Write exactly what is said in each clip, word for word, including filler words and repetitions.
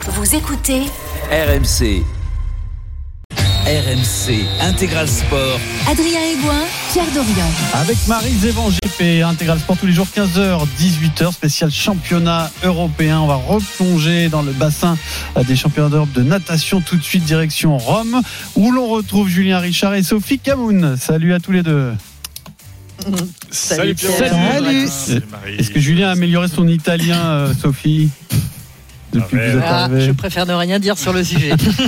Vous écoutez R M C. R M C Intégral Sport. Adrien Aigouin, Pierre Dorian. Avec Marie Zévan et Intégral Sport tous les jours quinze heures dix-huit heures, spécial championnat européen. On va replonger dans le bassin des championnats d'Europe de natation tout de suite direction Rome où l'on retrouve Julien Richard et Sophie Camoun. Salut à tous les deux. Salut Pierre. Salut. Salut. Est-ce que Julien a amélioré son italien, euh, Sophie, depuis que vous êtes ah, arrivé? Je préfère ne rien dire sur le sujet.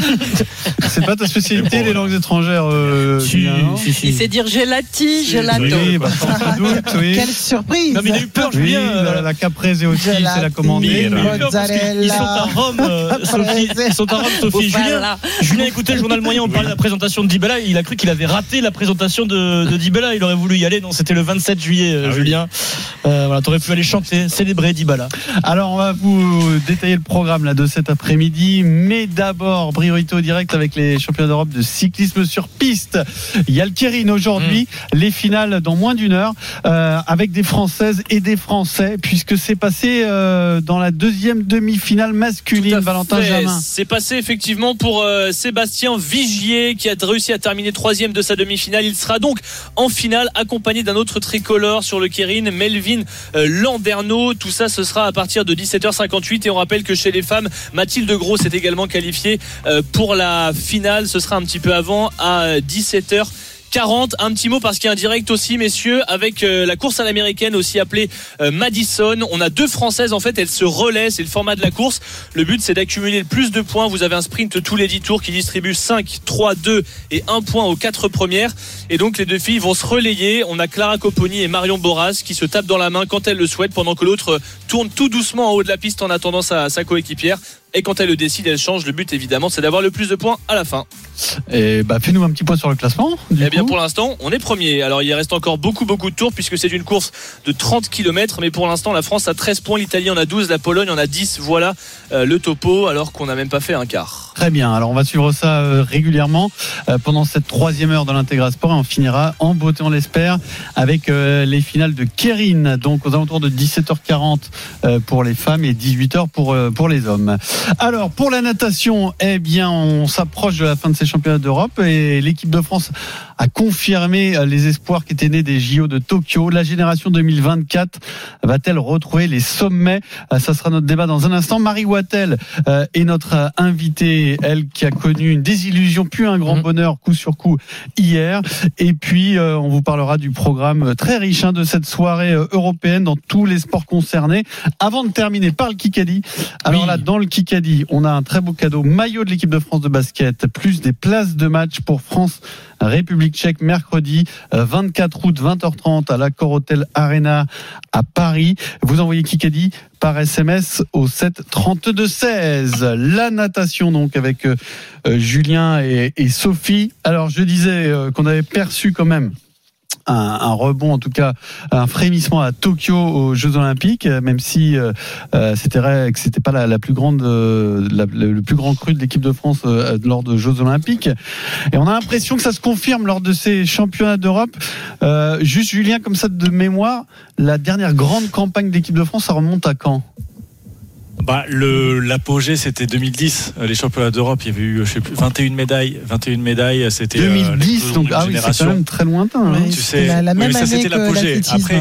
C'est pas ta spécialité, les langues étrangères, euh, si, Julien, non si, si. Il sait dire gelati, gelato. Oui, bah, sans doute, oui. Quelle surprise! Non, mais il a eu peur, Oui, Julien. la, la caprese aussi, Gelati, c'est la commandée. Mais il a eu peur parce mozzarella, qu'ils sont à Rome, euh, Sophie. Ils sont à Rome, Sophie. Julien, Voilà. Julien écoutait le journal moyen, on parlait de la présentation de Dybala. Il a cru qu'il avait raté la présentation de, de Dybala. Il aurait voulu y aller. Non, c'était le vingt-sept juillet, euh, Ah oui. Julien. Euh, voilà, t'aurais pu aller chanter, célébrer Dybala. Alors, on va vous détailler le programme là, de cet après-midi. Mais d'abord, priorité au direct avec les championnats d'Europe de cyclisme sur piste. Il y a le Keirin aujourd'hui, mmh. les finales dans moins d'une heure, euh, avec des Françaises et des Français, puisque c'est passé euh, dans la deuxième demi-finale masculine, Valentin fait. Jamin. C'est passé effectivement pour euh, Sébastien Vigier qui a réussi à terminer troisième de sa demi-finale. Il sera donc en finale accompagné d'un autre tricolore sur le Keirin, Melvin euh, Landerneau. Tout ça, ce sera à partir de dix-sept heures cinquante-huit. Et on rappelle que chez les femmes, Mathilde Gros s'est également qualifiée euh, pour la finale. Ce sera un petit peu avant, à dix-sept heures quarante. Un petit mot parce qu'il y a un direct aussi, messieurs, avec euh, la course à l'américaine, aussi appelée euh, Madison. On a deux Françaises, en fait, elles se relaient, c'est le format de la course. Le but, c'est d'accumuler le plus de points. Vous avez un sprint tous les dix tours qui distribue cinq, trois, deux et un point aux quatre premières. Et donc, les deux filles vont se relayer. On a Clara Copponi et Marion Boras qui se tapent dans la main quand elles le souhaitent, pendant que l'autre tourne tout doucement en haut de la piste en attendant sa, sa coéquipière. Et quand elle le décide, elle change. Le but, évidemment, c'est d'avoir le plus de points à la fin. Et bah, fais-nous un petit point sur le classement. Eh bien, pour l'instant, on est premier. Alors, il reste encore beaucoup, beaucoup de tours puisque c'est une course de trente kilomètres. Mais pour l'instant, la France a treize points, l'Italie en a douze, la Pologne en a dix. Voilà euh, le topo, alors qu'on n'a même pas fait un quart. Très bien. Alors, on va suivre ça euh, régulièrement euh, pendant cette troisième heure de l'Intégral Sport. Et on finira en beauté, on l'espère, avec euh, les finales de Keirin. Donc, aux alentours de dix-sept heures quarante euh, pour les femmes et dix-huit heures pour, euh, pour les hommes. Alors, pour la natation, eh bien, on s'approche de la fin de ces championnats d'Europe et l'équipe de France a confirmé les espoirs qui étaient nés des J O de Tokyo. La génération deux mille vingt-quatre va-t-elle retrouver les sommets? Ça sera notre débat dans un instant. Marie Wattel est notre invitée, elle qui a connu une désillusion puis un grand bonheur coup sur coup hier. Et puis, on vous parlera du programme très riche hein, de cette soirée européenne dans tous les sports concernés. Avant de terminer par le Kikadi, alors oui. là, dans le Kikadi, on a un très beau cadeau, maillot de l'équipe de France de basket, plus des places de match pour France République tchèque mercredi vingt-quatre août vingt heures trente à l'Accor Hotel Arena à Paris. Vous envoyez Kikadi par S M S au sept trente-deux seize. La natation donc avec euh, Julien et, et Sophie. Alors je disais euh, qu'on avait perçu quand même Un, un rebond, en tout cas un frémissement à Tokyo aux Jeux Olympiques, même si euh, c'était vrai que c'était pas la, la plus grande, euh, la, le plus grand cru de l'équipe de France euh, lors de Jeux Olympiques. Et on a l'impression que ça se confirme lors de ces championnats d'Europe. Euh, juste Julien, comme ça de mémoire, la dernière grande campagne de l'équipe de France, ça remonte à quand ? Bah, le, l'apogée, c'était deux mille dix, les championnats d'Europe. Il y avait eu, je sais plus, vingt et une médailles. vingt et une médailles, c'était. deux mille dix, euh, donc, ah oui, c'est quand même très lointain. Hein. Oui, tu sais, la, la même oui, ça, année c'était que l'apogée. Après.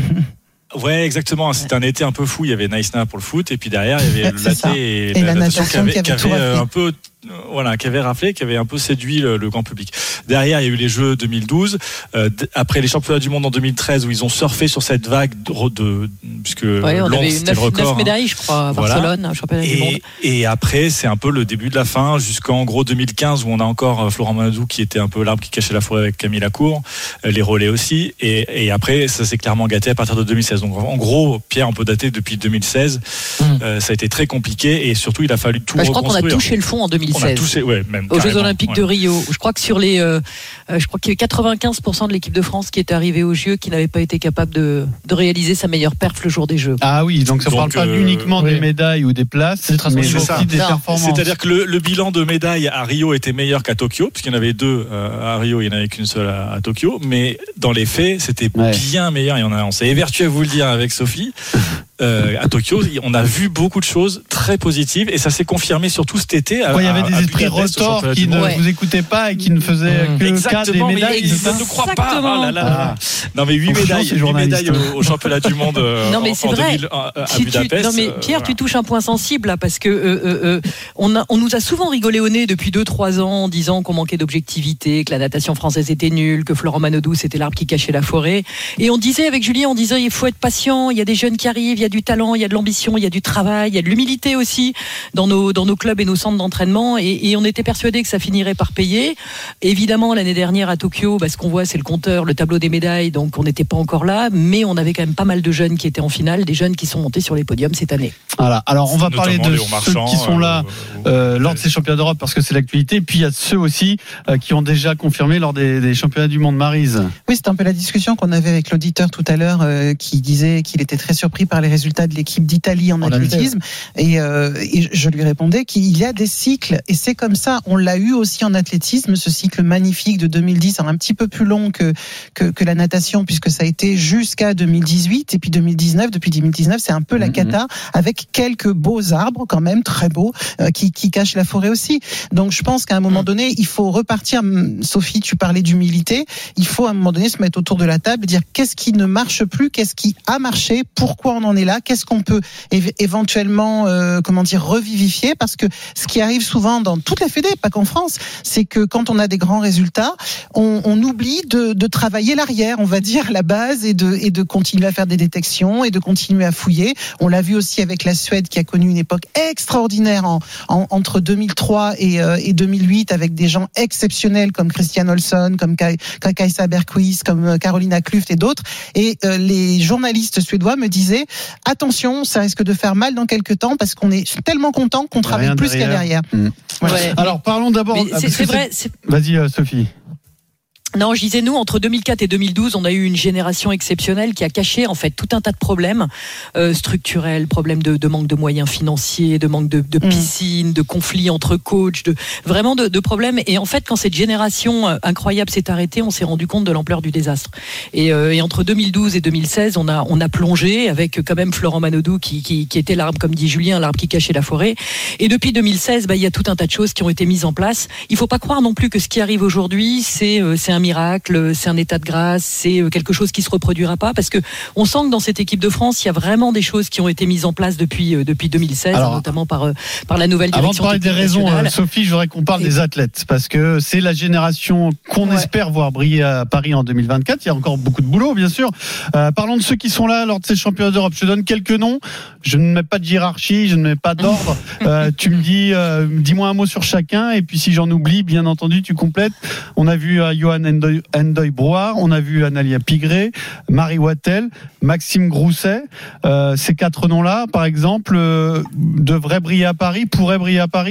Ouais, exactement. C'était ouais. un été un peu fou. Il y avait Naïsna pour le foot, et puis derrière, il y avait le latte et, et la, la natation, natation qui avait, qui avait, qui avait un peu. Voilà, qui avait raflé, qui avait un peu séduit le, le grand public. Derrière, il y a eu les Jeux deux mille douze. Euh, d- après les championnats du monde en deux mille treize, où ils ont surfé sur cette vague de, de puisque ouais, on Lens, avait c'était neuf, le record. neuf médailles, je crois, à voilà. Barcelone, championnat et, du monde. Et après, c'est un peu le début de la fin, jusqu'en gros deux mille quinze, où on a encore Florent Manodou qui était un peu l'arbre qui cachait la forêt avec Camille Lacour, les relais aussi. Et, et après, ça s'est clairement gâté à partir de deux mille seize. Donc en gros, Pierre, on peut dater depuis deux mille seize. Mmh. Euh, ça a été très compliqué et surtout, il a fallu tout bah, je reconstruire. Je crois qu'on a touché le fond en deux mille seize. On a touché, ouais, même aux Jeux Olympiques ouais. de Rio. Je crois que sur les, euh, je crois qu'il y avait quatre-vingt-quinze pour cent de l'équipe de France qui était arrivée aux Jeux, qui n'avait pas été capable de, de réaliser sa meilleure perf le jour des Jeux. Ah oui, donc ça ne parle pas euh, uniquement oui. des médailles ou des places, mais c'est aussi ça. des non. performances. C'est-à-dire que le, le bilan de médailles à Rio était meilleur qu'à Tokyo, puisqu'il y en avait deux euh, à Rio, il n'y en avait qu'une seule à, à Tokyo, mais dans les faits, c'était ouais. bien meilleur. Et on, a, on s'est évertué à vous le dire avec Sophie. euh, à Tokyo, on a vu beaucoup de choses très positives et ça s'est confirmé surtout cet été. À, il y avait des esprits retors qui ne ouais. vous écoutaient pas et qui ne faisaient mmh. que cas des médailles. Je ne crois pas. Oh là là là. Ah. Non mais huit médailles, huit médailles au, au championnat du monde euh, non, mais en, en deux mille à si Budapest. Tu, non mais Pierre, euh, tu touches un point sensible là parce que euh, euh, on, a, on nous a souvent rigolé au nez depuis deux trois ans en disant qu'on manquait d'objectivité, que la natation française était nulle, que Florent Manodou c'était l'arbre qui cachait la forêt. Et on disait avec Julien, on disait il faut être patient, il y a des jeunes qui arrivent, il y a du talent, il y a de l'ambition, il y a du travail, il y a de l'humilité aussi dans nos, dans nos clubs et nos centres d'entraînement. Et, et on était persuadés que ça finirait par payer. Évidemment, l'année dernière à Tokyo, bah, ce qu'on voit, c'est le compteur, le tableau des médailles, donc on n'était pas encore là, mais on avait quand même pas mal de jeunes qui étaient en finale, des jeunes qui sont montés sur les podiums cette année. Voilà. Alors on va parler de ceux Marchand, qui sont là euh, euh, lors de ces championnats d'Europe parce que c'est l'actualité. Puis il y a ceux aussi euh, qui ont déjà confirmé lors des, des championnats du monde. Maryse. Oui, c'est un peu la discussion qu'on avait avec l'auditeur tout à l'heure euh, qui disait qu'il était très surpris par les résultats de l'équipe d'Italie en, en athlétisme. Et, euh, et je lui répondais qu'il y a des cycles et c'est comme ça. On l'a eu aussi en athlétisme, ce cycle magnifique de deux mille dix, un petit peu plus long que, que, que la natation puisque ça a été jusqu'à deux mille dix-huit et puis deux mille dix-neuf. Depuis deux mille dix-neuf, c'est un peu la cata avec quelques beaux arbres quand même très beaux euh, qui, qui cachent la forêt aussi. Donc je pense qu'à un moment donné, il faut repartir. Sophie, tu parlais d'humilité. Il faut à un moment donné se mettre autour de la table et dire qu'est-ce qui ne marche plus, qu'est-ce qui a marché, pourquoi on en est là, qu'est-ce qu'on peut é- éventuellement euh, comment dire revivifier, parce que ce qui arrive souvent dans toutes les fédés, pas qu'en France, c'est que quand on a des grands résultats, on, on oublie de, de travailler l'arrière, on va dire la base et de, et de continuer à faire des détections et de continuer à fouiller. On l'a vu aussi avec la Suède qui a connu une époque extraordinaire en, en, entre deux mille trois et, euh, et deux mille huit avec des gens exceptionnels comme Christian Olsson, comme Kai, Kajsa Bergqvist, comme Carolina Klüft et d'autres. Et euh, les journalistes suédois me disaient attention, ça risque de faire mal dans quelques temps parce qu'on est tellement content qu'on travaille plus derrière. qu'à derrière. Mmh. Voilà. Ouais. Alors parlons d'abord. C'est, c'est vrai. C'est... Vas-y, euh, Sophie. Non, je disais, nous, entre deux mille quatre et deux mille douze, on a eu une génération exceptionnelle qui a caché, en fait, tout un tas de problèmes euh, structurels, problèmes de, de manque de moyens financiers, de manque de, de piscines, de conflits entre coachs, de, vraiment de, de problèmes. Et en fait, quand cette génération euh, incroyable s'est arrêtée, on s'est rendu compte de l'ampleur du désastre. Et, euh, et entre deux mille douze et deux mille seize, on a, on a plongé avec quand même Florent Manodou qui, qui, qui était l'arbre, comme dit Julien, l'arbre qui cachait la forêt. Et depuis deux mille seize, bah, il y a tout un tas de choses qui ont été mises en place. Il faut pas croire non plus que ce qui arrive aujourd'hui, c'est, euh, c'est un miracle, c'est un état de grâce, c'est quelque chose qui se reproduira pas, parce que on sent que dans cette équipe de France, il y a vraiment des choses qui ont été mises en place depuis depuis deux mille seize, alors, notamment par par la nouvelle direction. Avant de parler des raisons, euh, Sophie, je voudrais qu'on parle Et... des athlètes, parce que c'est la génération qu'on ouais. espère voir briller à Paris en deux mille vingt-quatre. Il y a encore beaucoup de boulot, bien sûr. Euh, parlons de ceux qui sont là lors de ces championnats d'Europe. Je te donne quelques noms. Je ne mets pas de hiérarchie, je ne mets pas d'ordre. euh, tu me dis, euh, dis-moi un mot sur chacun, et puis si j'en oublie, bien entendu, tu complètes. On a vu euh, Johan Endoy, Endoy Brouard, on a vu Analia Pigré, Marie Wattel, Maxime Grousset. Euh, ces quatre noms-là, par exemple, euh, devraient briller à Paris, pourraient briller à Paris ?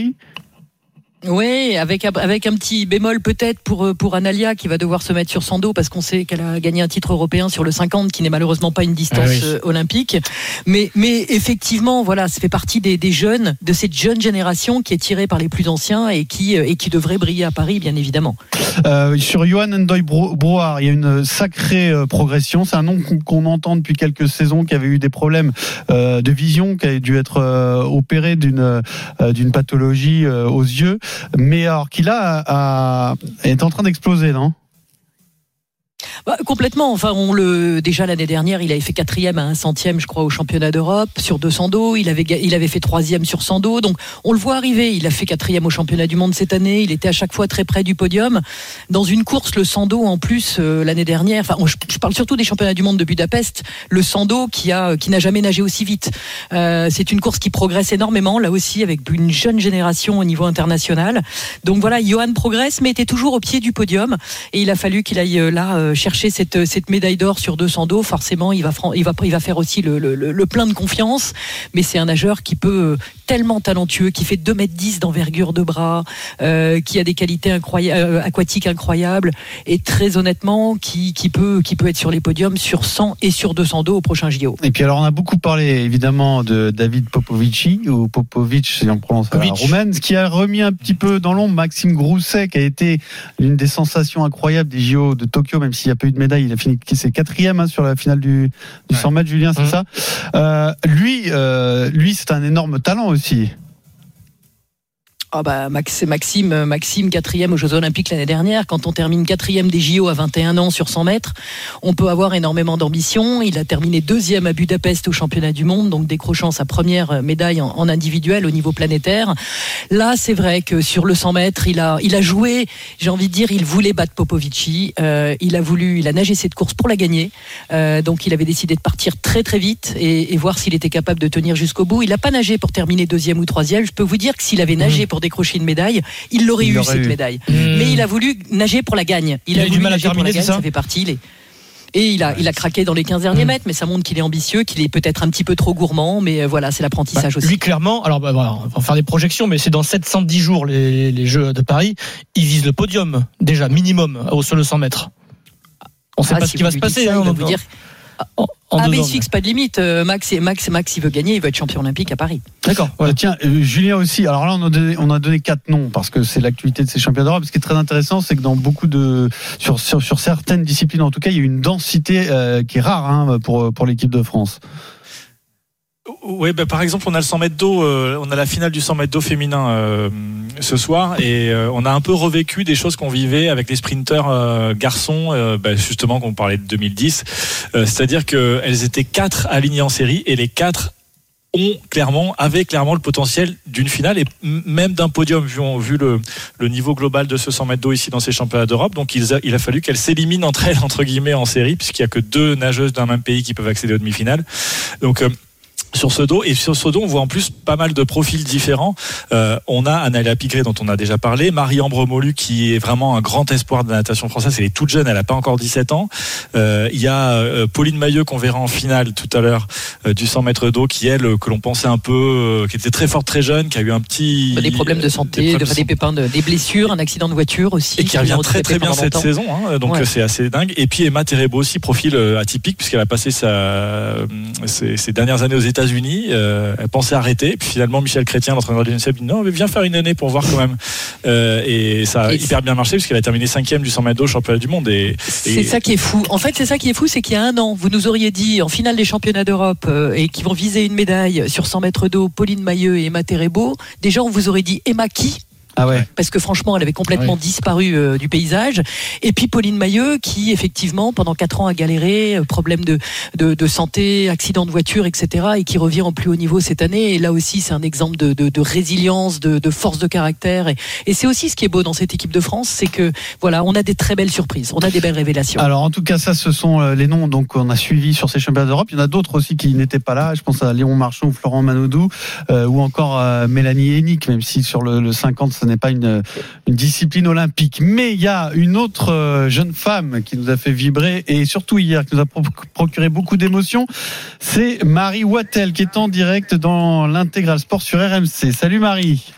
Oui, avec avec un petit bémol peut-être pour pour Analia qui va devoir se mettre sur son dos parce qu'on sait qu'elle a gagné un titre européen sur le cinquante qui n'est malheureusement pas une distance ah oui. olympique. Mais mais effectivement, voilà, ça fait partie des des jeunes, de cette jeune génération qui est tirée par les plus anciens et qui et qui devrait briller à Paris, bien évidemment. Euh, sur Johan Endoy Brouard, il y a une sacrée progression. C'est un nom qu'on, qu'on entend depuis quelques saisons, qui avait eu des problèmes euh, de vision, qui avait dû être euh, opéré d'une euh, d'une pathologie euh, aux yeux. Mais alors qu'il a, a est en train d'exploser, non ? Bah, complètement. Enfin, on le déjà l'année dernière, il avait fait quatrième à un centième, je crois, au championnat d'Europe sur deux cents dos. Il avait il avait fait troisième sur cent dos. Donc, on le voit arriver. Il a fait quatrième au championnat du monde cette année. Il était à chaque fois très près du podium. Dans une course, le cent dos en plus euh, l'année dernière. Enfin, je, je parle surtout des championnats du monde de Budapest. Le cent dos qui a qui n'a jamais nagé aussi vite. Euh, c'est une course qui progresse énormément là aussi avec une jeune génération au niveau international. Donc voilà, Johan progresse, mais était toujours au pied du podium. Et il a fallu qu'il aille euh, là. Euh, chercher cette, cette médaille d'or sur deux cents dos, forcément il va, il va, il va faire aussi le, le, le plein de confiance, mais c'est un nageur qui peut tellement talentueux, qui fait deux mètres dix d'envergure de bras, euh, qui a des qualités incroyables, euh, aquatiques incroyables, et très honnêtement qui, qui, peut, qui peut être sur les podiums sur cent et sur deux cents dos au prochain J O. Et puis alors on a beaucoup parlé évidemment de David Popovici, ou Popovic si on prononce à la roumaine, ce qui a remis un petit peu dans l'ombre Maxime Grousset, qui a été l'une des sensations incroyables des J O de Tokyo, même s'il y a peu pas eu de médaille. Il a fini, c'est quatrième hein, sur la finale du, du ouais. cent mètres, Julien, c'est mmh. ça. Euh, lui, euh, lui, c'est un énorme talent aussi. Ah bah Max, Maxime, Maxime quatrième aux Jeux Olympiques l'année dernière. Quand on termine quatrième des J O à vingt et un ans sur cent mètres, on peut avoir énormément d'ambition. Il a terminé deuxième à Budapest au championnat du monde, donc décrochant sa première médaille en, en individuel au niveau planétaire. Là, c'est vrai que sur le cent mètres, il a, il a joué. J'ai envie de dire, il voulait battre Popovici. Euh, il a voulu, il a nagé cette course pour la gagner. Euh, donc, il avait décidé de partir très très vite et, et voir s'il était capable de tenir jusqu'au bout. Il n'a pas nagé pour terminer deuxième ou troisième. Je peux vous dire que s'il avait nagé mmh. pour décrocher une médaille, il l'aurait il eu cette eu. médaille. Mmh. Mais il a voulu nager pour la gagne. Il, il a, a eu du mal à terminer, gagne, ça, ça fait partie. Il est... Et il a, ouais. il a craqué dans les quinze derniers mmh. mètres, mais ça montre qu'il est ambitieux, qu'il est peut-être un petit peu trop gourmand, mais voilà, c'est l'apprentissage bah, aussi. Lui, clairement, alors bah, voilà, on va faire des projections, mais c'est dans sept cent dix jours les, les Jeux de Paris. Il vise le podium, déjà, minimum, au sur le cent mètres. On ne sait ah, pas si ce qui va se passer. Ça, hein, on va dire... En, en ah mais il se fixe pas de limite. Max, Max, Max, il veut gagner, il veut être champion olympique à Paris. D'accord. Ouais. Tiens, euh, Julien aussi. Alors là, on a donné, on a donné quatre noms parce que c'est l'actualité de ces championnats d'Europe. Ce qui est très intéressant, c'est que dans beaucoup de, sur, sur, sur certaines disciplines, en tout cas, il y a une densité euh, qui est rare hein, pour pour l'équipe de France. Oui, bah, par exemple, on a le cent mètres d'eau, euh, on a la finale du cent mètres d'eau féminin euh, ce soir, et euh, on a un peu revécu des choses qu'on vivait avec les sprinteurs euh, garçons, euh, bah, justement, qu'on parlait de deux mille dix. Euh, c'est-à-dire qu'elles étaient quatre alignées en série, et les quatre ont clairement, avaient clairement le potentiel d'une finale et même d'un podium, vu, vu le, le niveau global de ce cent mètres d'eau ici dans ces championnats d'Europe. Donc il a, il a fallu qu'elles s'éliminent entre elles, entre guillemets, en série, puisqu'il n'y a que deux nageuses d'un même pays qui peuvent accéder aux demi-finales. Donc euh, sur ce dos, et sur ce dos, on voit en plus pas mal de profils différents. Euh, on a Anaëlla Pigré, dont on a déjà parlé, Marie-Ambre Molu, qui est vraiment un grand espoir de la natation française. Elle est toute jeune, elle n'a pas encore dix-sept ans. Euh, il y a euh, Pauline Mailleux, qu'on verra en finale tout à l'heure, euh, du cent mètres d'eau, qui elle, que l'on pensait un peu, euh, qui était très forte, très jeune, qui a eu un petit... Des problèmes de santé, des, de, de des pépins, de, des blessures, un accident de voiture aussi. Et qui revient très très bien cette saison, hein, donc ouais. c'est assez dingue. Et puis Emma Terebo aussi, profil atypique, puisqu'elle a passé sa, ses, ses dernières années aux États-Unis. Euh, elle pensait arrêter, et puis finalement Michel Chrétien, l'entraîneur de l'UNICEF, dit non, mais viens faire une année pour voir quand même. Euh, et ça a et hyper bien marché, puisqu'elle a terminé cinquième du cent mètres d'eau championnat du monde. Et, et... C'est ça qui est fou. En fait, c'est ça qui est fou, c'est qu'il y a un an, vous nous auriez dit en finale des championnats d'Europe euh, et qui vont viser une médaille sur cent mètres d'eau, Pauline Mailleux et Emma Terebo. Déjà, on vous aurait dit Emma qui? Ah ouais. Parce que franchement, elle avait complètement ouais. disparu euh, du paysage. Et puis Pauline Mailleux, qui effectivement pendant quatre ans a galéré, euh, problème de, de de santé, accident de voiture, et cetera, et qui revient en plus haut niveau cette année. Et là aussi, c'est un exemple de, de, de résilience, de, de force de caractère. Et, et c'est aussi ce qui est beau dans cette équipe de France, c'est que voilà, on a des très belles surprises, on a des belles révélations. Alors en tout cas, ça, ce sont les noms donc on a suivis sur ces championnats d'Europe. Il y en a d'autres aussi qui n'étaient pas là. Je pense à Léon Marchand ou Florent Manodou, euh, ou encore euh, Mélanie Hennig, même si sur le, le cinquante, ce n'est pas une, une discipline olympique. Mais il y a une autre jeune femme qui nous a fait vibrer, et surtout hier, qui nous a procuré beaucoup d'émotions. C'est Marie Wattel, qui est en direct dans l'Intégral Sport sur R M C. Salut Marie.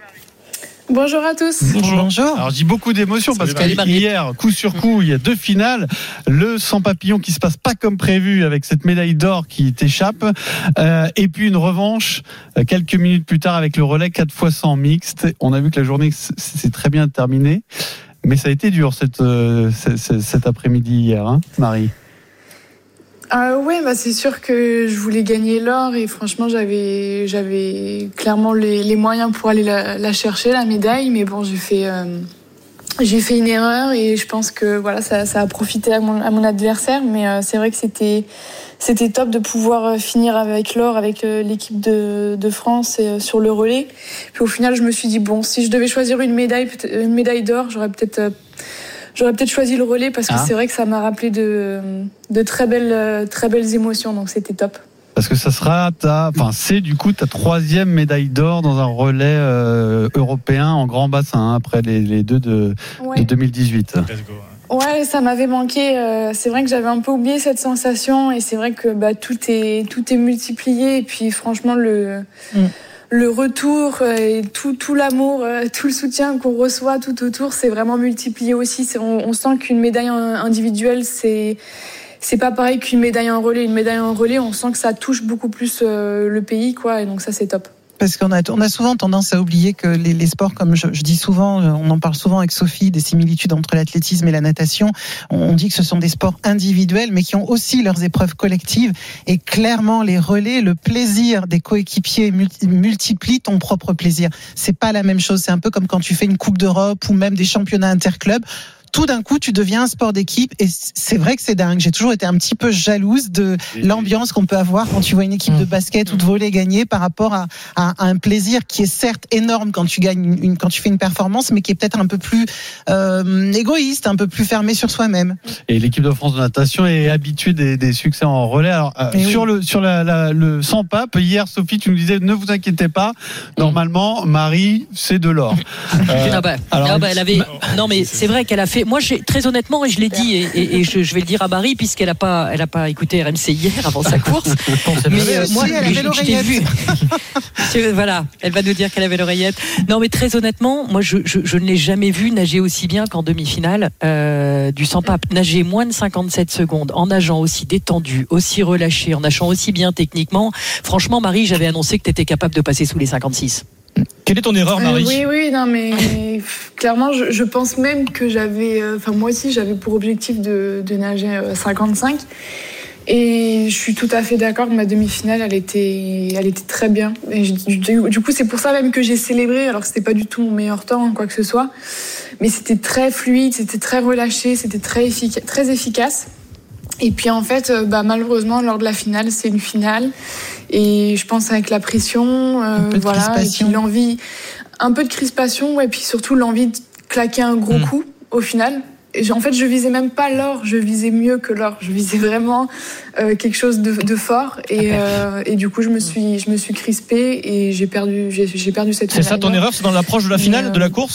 Bonjour à tous. Bonjour. Bonjour. Alors je dis beaucoup d'émotions parce qu'hier, coup sur coup, il y a deux finales. Le sans papillon qui se passe pas comme prévu avec cette médaille d'or qui t'échappe. Euh, et puis une revanche euh, quelques minutes plus tard avec le relais quatre fois cent mixte. On a vu que la journée s'est très bien terminée. Mais ça a été dur cette, euh, cet, cet après-midi hier, hein, Marie. Ah ouais, bah c'est sûr que je voulais gagner l'or et franchement j'avais j'avais clairement les, les moyens pour aller la, la chercher, la médaille, mais bon j'ai fait euh, j'ai fait une erreur et je pense que voilà ça, ça a profité à mon, à mon adversaire, mais euh, c'est vrai que c'était c'était top de pouvoir finir avec l'or avec euh, l'équipe de, de France et, euh, sur le relais. Puis au final je me suis dit bon, si je devais choisir une médaille une médaille d'or, j'aurais peut-être euh, J'aurais peut-être choisi le relais parce que ah. c'est vrai que ça m'a rappelé de, de très belles, très belles émotions, donc c'était top. Parce que ça sera ta, enfin c'est du coup ta troisième médaille d'or dans un relais euh, européen en grand bassin, hein, après les, les deux de, ouais. de deux mille dix-huit. Ouais, ça m'avait manqué. Euh, c'est vrai que j'avais un peu oublié cette sensation et c'est vrai que bah, tout est tout est multiplié et puis franchement le. Mm. Le retour et tout, tout l'amour, tout le soutien qu'on reçoit tout autour, c'est vraiment multiplié aussi. C'est, on, on sent qu'une médaille individuelle, c'est, c'est pas pareil qu'une médaille en relais. Une médaille en relais, on sent que ça touche beaucoup plus euh, le pays, quoi. Et donc ça, c'est top. Parce qu'on a, on a souvent tendance à oublier que les, les sports, comme je, je dis souvent, on en parle souvent avec Sophie, des similitudes entre l'athlétisme et la natation. On, on dit que ce sont des sports individuels, mais qui ont aussi leurs épreuves collectives. Et clairement, les relais, le plaisir des coéquipiers multi, multiplie ton propre plaisir. C'est pas la même chose. C'est un peu comme quand tu fais une Coupe d'Europe ou même des championnats interclubs. Tout d'un coup, tu deviens un sport d'équipe et c'est vrai que c'est dingue. J'ai toujours été un petit peu jalouse de l'ambiance qu'on peut avoir quand tu vois une équipe de basket ou de volley gagner par rapport à, à, à un plaisir qui est certes énorme quand tu gagnes une, quand tu fais une performance, mais qui est peut-être un peu plus euh, égoïste, un peu plus fermé sur soi-même. Et l'équipe de France de natation est habituée des, des succès en relais. Alors euh, sur oui. le sur la, la, le cent pape, hier Sophie, tu nous disais ne vous inquiétez pas. Normalement, Marie, c'est de l'or. Euh, ah bah, alors, ah bah, elle avait. Non mais c'est vrai qu'elle a fait. Moi, j'ai, très honnêtement, et je l'ai dit, et, et, et je, je vais le dire à Marie, puisqu'elle n'a pas, elle a pas écouté R M C hier avant sa course. mais euh, moi, elle avait l'oreillette. Vu. Voilà, elle va nous dire qu'elle avait l'oreillette. Non, mais très honnêtement, moi, je, je, je ne l'ai jamais vue nager aussi bien qu'en demi-finale euh, du cent pape. Nager moins de cinquante-sept secondes, en nageant aussi détendu, aussi relâché, en nageant aussi bien techniquement. Franchement, Marie, j'avais annoncé que tu étais capable de passer sous les cinquante-six. Quelle est ton erreur, Marie ? euh, Oui, oui, non, mais clairement, je, je pense même que j'avais, enfin euh, moi aussi, j'avais pour objectif de, de nager euh, cinquante-cinq. Et je suis tout à fait d'accord que ma demi-finale, elle était, elle était très bien. Et je, du, du coup, c'est pour ça même que j'ai célébré, alors que c'était pas du tout mon meilleur temps, quoi que ce soit. Mais c'était très fluide, c'était très relâché, c'était très, effica- très efficace. Et puis en fait, bah, malheureusement, lors de la finale, c'est une finale. Et je pense avec la pression, euh, voilà, et puis l'envie, un peu de crispation, et puis surtout l'envie de claquer un gros mmh. coup au final. Et en fait, je visais même pas l'or, je visais mieux que l'or. Je visais vraiment euh, quelque chose de, de fort. Et, euh, et du coup, je me suis, je me suis crispée et j'ai perdu, j'ai, j'ai perdu cette finale. C'est ça ton erreur, c'est dans l'approche de la finale, euh... de la course ?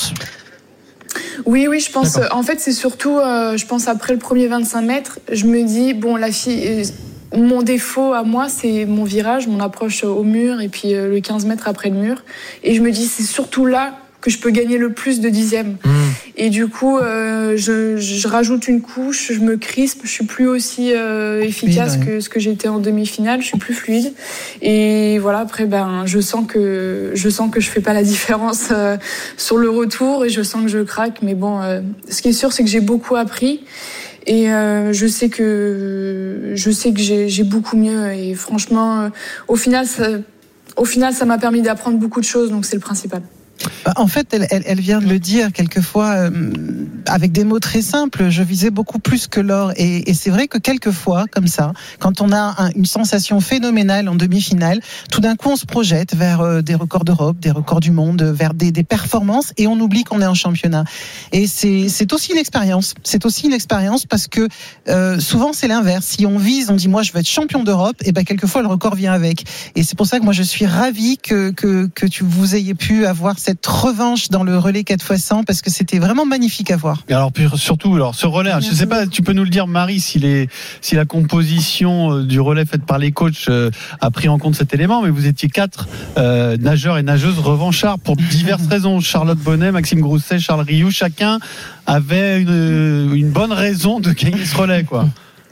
Oui, oui, je pense. D'accord. En fait, c'est surtout, euh, je pense après le premier vingt-cinq mètres, je me dis bon, la fille. Euh, Mon défaut à moi, c'est mon virage, mon approche au mur et puis le quinze mètres après le mur. Et je me dis, c'est surtout là que je peux gagner le plus de dixièmes. Mmh. Et du coup, euh, je, je rajoute une couche, je me crispe, je suis plus aussi euh, efficace oui, oui. que ce que j'étais en demi-finale, je suis plus fluide. Et voilà, après, ben, je sens que je sens que je fais pas la différence euh, sur le retour et je sens que je craque. Mais bon, euh, ce qui est sûr, c'est que j'ai beaucoup appris. Et euh, je sais que je sais que j'ai, j'ai beaucoup mieux et franchement, euh, au final, ça, au final, ça m'a permis d'apprendre beaucoup de choses, donc c'est le principal. En fait, elle, elle, elle vient de le dire quelquefois euh, avec des mots très simples. Je visais beaucoup plus que l'or, et, et c'est vrai que quelquefois, comme ça, quand on a un, une sensation phénoménale en demi-finale, tout d'un coup, on se projette vers euh, des records d'Europe, des records du monde, vers des, des performances, et on oublie qu'on est en championnat. Et c'est, c'est aussi une expérience. C'est aussi une expérience parce que euh, souvent c'est l'inverse. Si on vise, on dit moi je veux être champion d'Europe, et ben quelquefois le record vient avec. Et c'est pour ça que moi je suis ravie que que que tu vous ayez pu avoir cette cette revanche dans le relais quatre fois cent parce que c'était vraiment magnifique à voir. Et alors puis surtout alors ce relais, je sais pas, tu peux nous le dire Marie, si les si la composition du relais faite par les coachs euh, a pris en compte cet élément, mais vous étiez quatre euh, nageurs et nageuses revanchards pour diverses raisons. Charlotte Bonnet, Maxime Grousset, Charles Rioux, chacun avait une une bonne raison de gagner ce relais, quoi.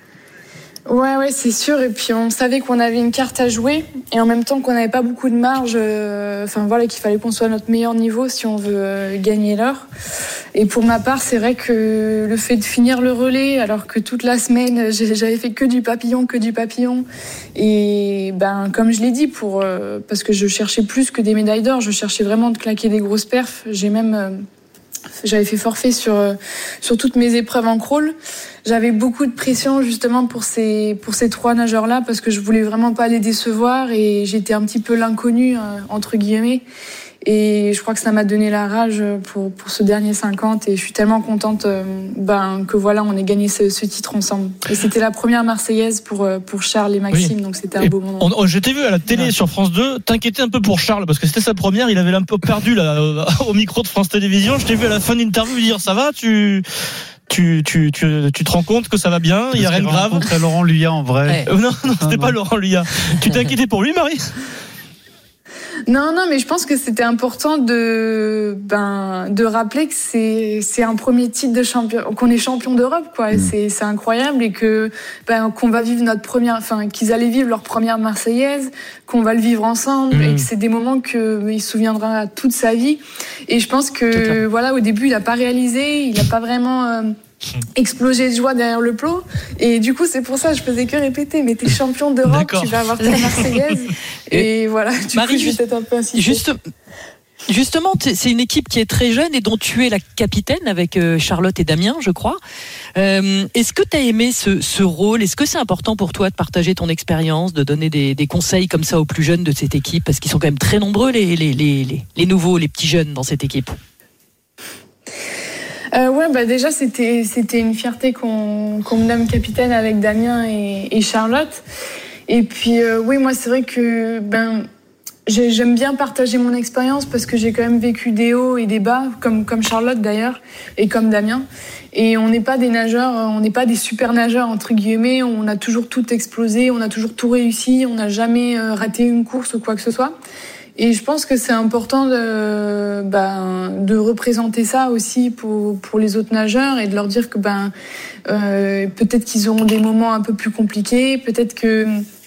Ouais, ouais, c'est sûr. Et puis on savait qu'on avait une carte à jouer, et en même temps qu'on n'avait pas beaucoup de marge. Euh, enfin voilà, qu'il fallait qu'on soit à notre meilleur niveau si on veut euh, gagner l'heure. Et pour ma part, c'est vrai que le fait de finir le relais, alors que toute la semaine j'avais fait que du papillon, que du papillon, et ben comme je l'ai dit, pour euh, parce que je cherchais plus que des médailles d'or, je cherchais vraiment de claquer des grosses perfs. J'ai même euh, J'avais fait forfait sur sur toutes mes épreuves en crawl. J'avais beaucoup de pression justement pour ces pour ces trois nageurs là parce que je voulais vraiment pas les décevoir et j'étais un petit peu l'inconnu entre guillemets. Et je crois que ça m'a donné la rage pour pour ce dernier cinquante et je suis tellement contente ben que voilà, on ait gagné ce, ce titre ensemble. Et c'était la première Marseillaise pour pour Charles et Maxime, oui. Donc c'était un et beau moment. On, je t'ai vu à la télé ouais. sur France deux, t'inquiétais un peu pour Charles parce que c'était sa première, il avait un peu perdu là au micro de France Télévisions. Je t'ai vu à la fin de l'interview lui dire ça va, tu Tu, tu, tu, tu te rends compte que ça va bien, il n'y a rien de grave. Rencontré Laurent Luyat en vrai. Ouais. Euh, non, non, c'était ah, pas non. Laurent Luyat. Tu t'es inquiété pour lui, Marie ? Non, non, mais je pense que c'était important de, ben, de rappeler que c'est, c'est un premier titre de champion, qu'on est champion d'Europe, quoi. Mmh. C'est, c'est incroyable et que, ben, qu'on va vivre notre première, enfin, qu'ils allaient vivre leur première Marseillaise, qu'on va le vivre ensemble mmh. et que c'est des moments que il se souviendra toute sa vie. Et je pense que, voilà, au début, il a pas réalisé, il a pas vraiment, euh, exploser de joie derrière le plot et du coup c'est pour ça que je faisais que répéter mais t'es champion d'Europe, D'accord. tu vas avoir ta Marseillaise et, et voilà du Marie, coup juste, un peu insisté. Juste, justement c'est une équipe qui est très jeune et dont tu es la capitaine avec Charlotte et Damien je crois. Euh, est-ce que tu as aimé ce, ce rôle? Est-ce que c'est important pour toi de partager ton expérience, de donner des, des conseils comme ça aux plus jeunes de cette équipe parce qu'ils sont quand même très nombreux les, les, les, les, les nouveaux, les petits jeunes dans cette équipe? Euh, ouais, bah déjà c'était c'était une fierté qu'on qu'on me nomme capitaine avec Damien et, et Charlotte. Et puis euh, oui, moi c'est vrai que ben j'ai, j'aime bien partager mon expérience parce que j'ai quand même vécu des hauts et des bas, comme comme Charlotte d'ailleurs et comme Damien. Et on n'est pas des nageurs, on n'est pas des super nageurs entre guillemets. On a toujours tout explosé, on a toujours tout réussi, on n'a jamais raté une course ou quoi que ce soit. Et je pense que c'est important de, ben, de représenter ça aussi pour, pour les autres nageurs et de leur dire que ben, euh, peut-être qu'ils auront des moments un peu plus compliqués, peut-être que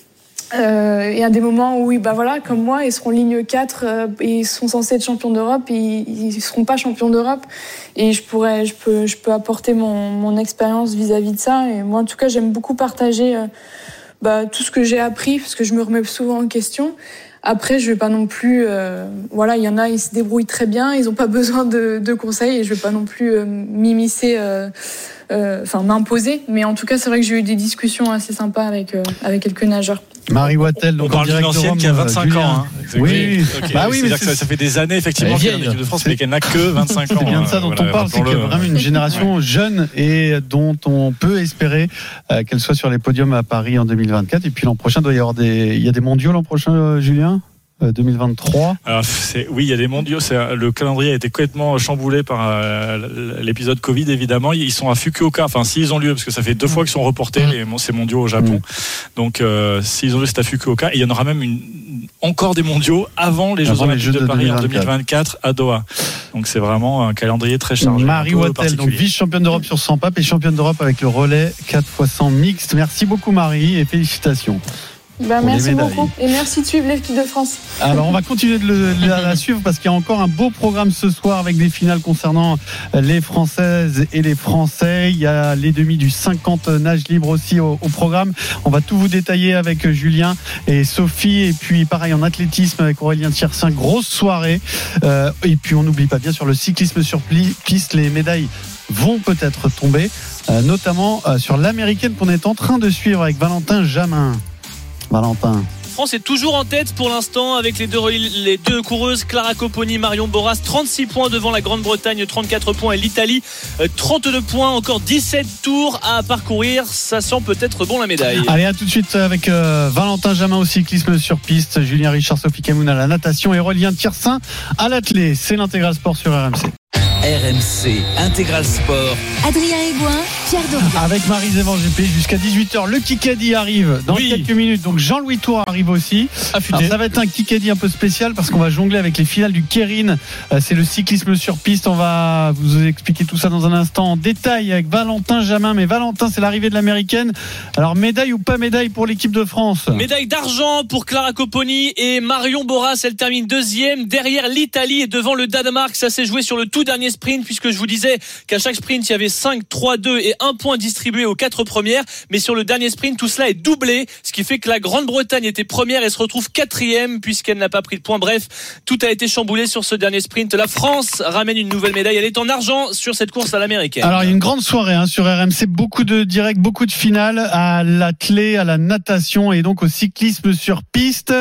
euh, il y a des moments où, ben voilà, comme moi, ils seront ligne quatre euh, et ils sont censés être champions d'Europe et ils, ils seront pas champions d'Europe. Et je pourrais, je peux, je peux apporter mon, mon expérience vis-à-vis de ça. Et moi, en tout cas, j'aime beaucoup partager euh, ben, tout ce que j'ai appris parce que je me remets souvent en question. Après, je vais pas non plus, euh, voilà, il y en a, ils se débrouillent très bien, ils ont pas besoin de, de conseils et je vais pas non plus euh, m'immiscer, euh, euh, enfin m'imposer. Mais en tout cas, c'est vrai que j'ai eu des discussions assez sympas avec euh, avec quelques nageurs. Marie Wattel, donc on parle d'une ancienne qui a vingt-cinq Julien. ans. Hein. Oui, okay. bah oui, c'est-à-dire que ça, ça fait des années effectivement qu'elle est en équipe de France, mais qu'elle n'a que vingt-cinq ans. C'est bien de ça dont voilà, on parle, c'est qu'il y a vraiment une génération ouais. jeune et dont on peut espérer euh, qu'elle soit sur les podiums à Paris en deux mille vingt-quatre. Et puis l'an prochain, il doit y avoir des, il y a des mondiaux l'an prochain, euh, Julien. deux mille vingt-trois. Alors, c'est, oui, il y a des mondiaux. C'est, le calendrier a été complètement chamboulé par euh, l'épisode Covid, évidemment. Ils sont à Fukuoka. Enfin, s'ils ont lieu, parce que ça fait deux fois qu'ils sont reportés, les, ces mondiaux au Japon. Mmh. Donc, euh, s'ils ont lieu, c'est à Fukuoka. Et il y en aura même une, encore des mondiaux avant les Jeux avant Olympiques les Jeux de, de Paris en deux mille vingt-quatre à Doha. Donc, c'est vraiment un calendrier très chargé. Marie Wattel, donc vice-championne d'Europe sur cent papes et championne d'Europe avec le relais quatre fois cent mixte. Merci beaucoup, Marie, et félicitations. Bah, merci beaucoup et merci de suivre l'équipe de France. Alors on va continuer de, le, de la suivre parce qu'il y a encore un beau programme ce soir avec des finales concernant les Françaises et les Français. Il y a les demi du cinquante nage libre aussi au, au programme. On va tout vous détailler avec Julien et Sophie et puis pareil en athlétisme avec Aurélien Tiersin, grosse soirée. Euh, et puis on n'oublie pas bien sûr le cyclisme sur piste, les médailles vont peut-être tomber, euh, notamment euh, sur l'américaine qu'on est en train de suivre avec Valentin Jamin. Valentin. France est toujours en tête pour l'instant avec les deux, les deux coureuses Clara Copponi, Marion Boras, trente-six points devant la Grande-Bretagne, trente-quatre points et l'Italie, trente-deux points, encore dix-sept tours à parcourir, ça sent peut-être bon la médaille. Allez, à tout de suite avec euh, Valentin Jamin au cyclisme sur piste, Julien Richard, Sophie Camoun à la natation et Aurélien Tiersin à l'athlé. C'est l'Intégral Sport sur R M C. R M C Intégral Sport. Adrien Aigouin, Pierre Dorian. Avec Marie-Zévan G P jusqu'à dix-huit heures. Le Kikadi arrive dans oui. quelques minutes. Donc Jean-Louis Tour arrive aussi. Alors, ça va être un Kikadi un peu spécial parce qu'on va jongler avec les finales du Keirin. C'est le cyclisme sur piste. On va vous expliquer tout ça dans un instant en détail avec Valentin Jamin. Mais Valentin, c'est l'arrivée de l'américaine. Alors médaille ou pas médaille pour l'équipe de France? Médaille d'argent pour Clara Copponi et Marion Boras. Elle termine deuxième derrière l'Italie et devant le Danemark. Ça s'est joué sur le tout dernier sprint puisque je vous disais qu'à chaque sprint il y avait cinq, trois, deux et un point distribué aux quatre premières, mais sur le dernier sprint tout cela est doublé, ce qui fait que la Grande-Bretagne était première et se retrouve quatrième puisqu'elle n'a pas pris de points. Bref, tout a été chamboulé sur ce dernier sprint. La France ramène une nouvelle médaille, elle est en argent sur cette course à l'américaine. Alors il y a une grande soirée hein, sur R M C, beaucoup de directs, beaucoup de finales à l'athlé, à la natation et donc au cyclisme sur piste.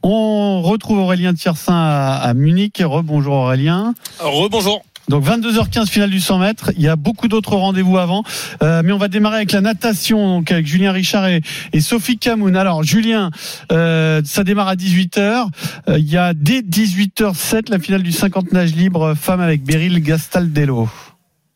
On retrouve Aurélien Tiersin à, à Munich. Rebonjour Aurélien. Rebonjour. Donc vingt-deux heures quinze finale du cent mètres. Il y a beaucoup d'autres rendez-vous avant, euh, mais on va démarrer avec la natation, donc avec Julien Richard et, et Sophie Camoun. Alors Julien, euh, ça démarre à dix-huit heures. Euh, il y a dès dix-huit heures sept la finale du cinquante nage libre femmes avec Beryl Gastaldello.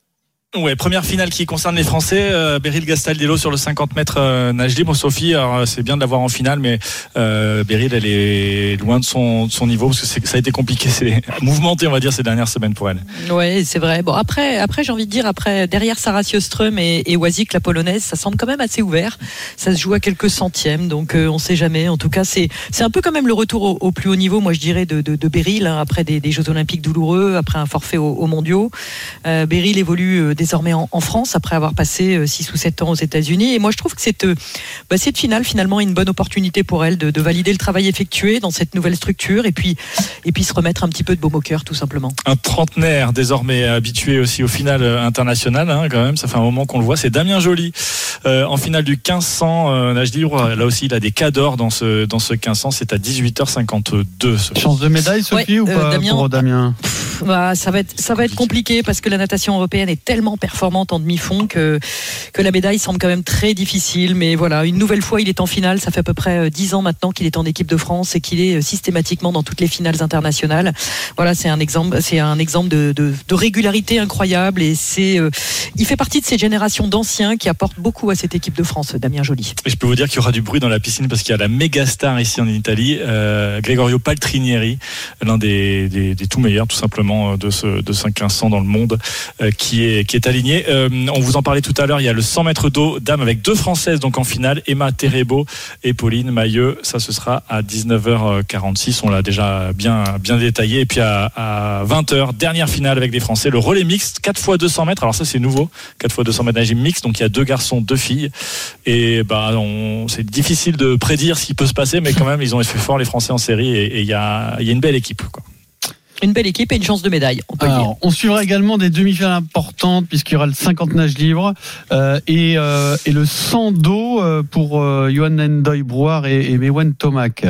Ouais, première finale qui concerne les Français. Euh, Beryl Gastaldello sur le cinquante mètres euh, nage libre. Sophie, alors, c'est bien de l'avoir en finale, mais euh, Beryl, elle est loin de son, de son niveau parce que c'est, ça a été compliqué, c'est mouvementé, on va dire, ces dernières semaines pour elle. Ouais, c'est vrai. Bon, après, après, j'ai envie de dire, après, derrière Sarah Sjöström et, et Wazik, la polonaise, ça semble quand même assez ouvert. Ça se joue à quelques centièmes, donc euh, on sait jamais. En tout cas, c'est, c'est un peu quand même le retour au, au plus haut niveau, moi je dirais, de, de, de Beryl, hein, après des, des Jeux Olympiques douloureux, après un forfait aux, aux Mondiaux. Euh, Beryl évolue euh, désormais en, en France après avoir passé six ou sept ans aux États-Unis, et moi je trouve que cette, bah, cette finale finalement est une bonne opportunité pour elle de, de valider le travail effectué dans cette nouvelle structure et puis, et puis se remettre un petit peu de baume au cœur tout simplement. Un trentenaire désormais habitué aussi aux finales internationales, hein, quand même, ça fait un moment qu'on le voit, c'est Damien Joly euh, en finale du quinze cents euh, nage libre. Là aussi il a des cas d'or dans ce, dans ce quinze cents, c'est à dix-huit heures cinquante-deux. Chance de médaille Sophie, ouais, ou pas euh, Damien, pour Damien? Pff, bah, ça, va être, ça va être compliqué parce que la natation européenne est tellement performante en demi-fond que, que la médaille semble quand même très difficile, mais voilà, une nouvelle fois il est en finale. Ça fait à peu près dix ans maintenant qu'il est en équipe de France et qu'il est systématiquement dans toutes les finales internationales. Voilà, c'est un exemple, c'est un exemple de, de, de régularité incroyable, et c'est, euh, il fait partie de cette génération d'anciens qui apportent beaucoup à cette équipe de France, Damien Joly. Et je peux vous dire qu'il y aura du bruit dans la piscine parce qu'il y a la méga star ici en Italie, euh, Gregorio Paltrinieri, l'un des, des, des tout meilleurs tout simplement de ce, de ce quinze cents dans le monde, euh, qui est, qui est aligné. Euh, on vous en parlait tout à l'heure, il y a le cent mètres d'eau dames avec deux Françaises donc en finale, Emma Terebo et Pauline Mailleux. Ça, ce sera à dix-neuf heures quarante-six. On l'a déjà bien, bien détaillé. Et puis à, à vingt heures, dernière finale avec des Français, le relais mixte, quatre fois deux cents mètres. Alors ça, c'est nouveau, quatre fois deux cents mètres nage mixte. Donc il y a deux garçons, deux filles. Et bah, on, c'est difficile de prédire ce qui peut se passer, mais quand même, ils ont fait fort les Français en série, et il y a, y a une belle équipe, quoi. Une belle équipe et une chance de médaille, on peut Alors, le dire. On suivra également des demi-finales importantes puisqu'il y aura le cinquante nage libre euh, et, euh, et le cent d'eau euh, pour euh, Johan Nendoy Brouard et, et Mewen Tomac.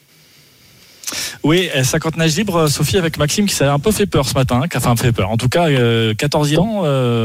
Oui, cinquante nage libre, Sophie, avec Maxime qui s'est un peu fait peur ce matin, hein, qui a enfin fait peur. En tout cas, euh, quatorze ans,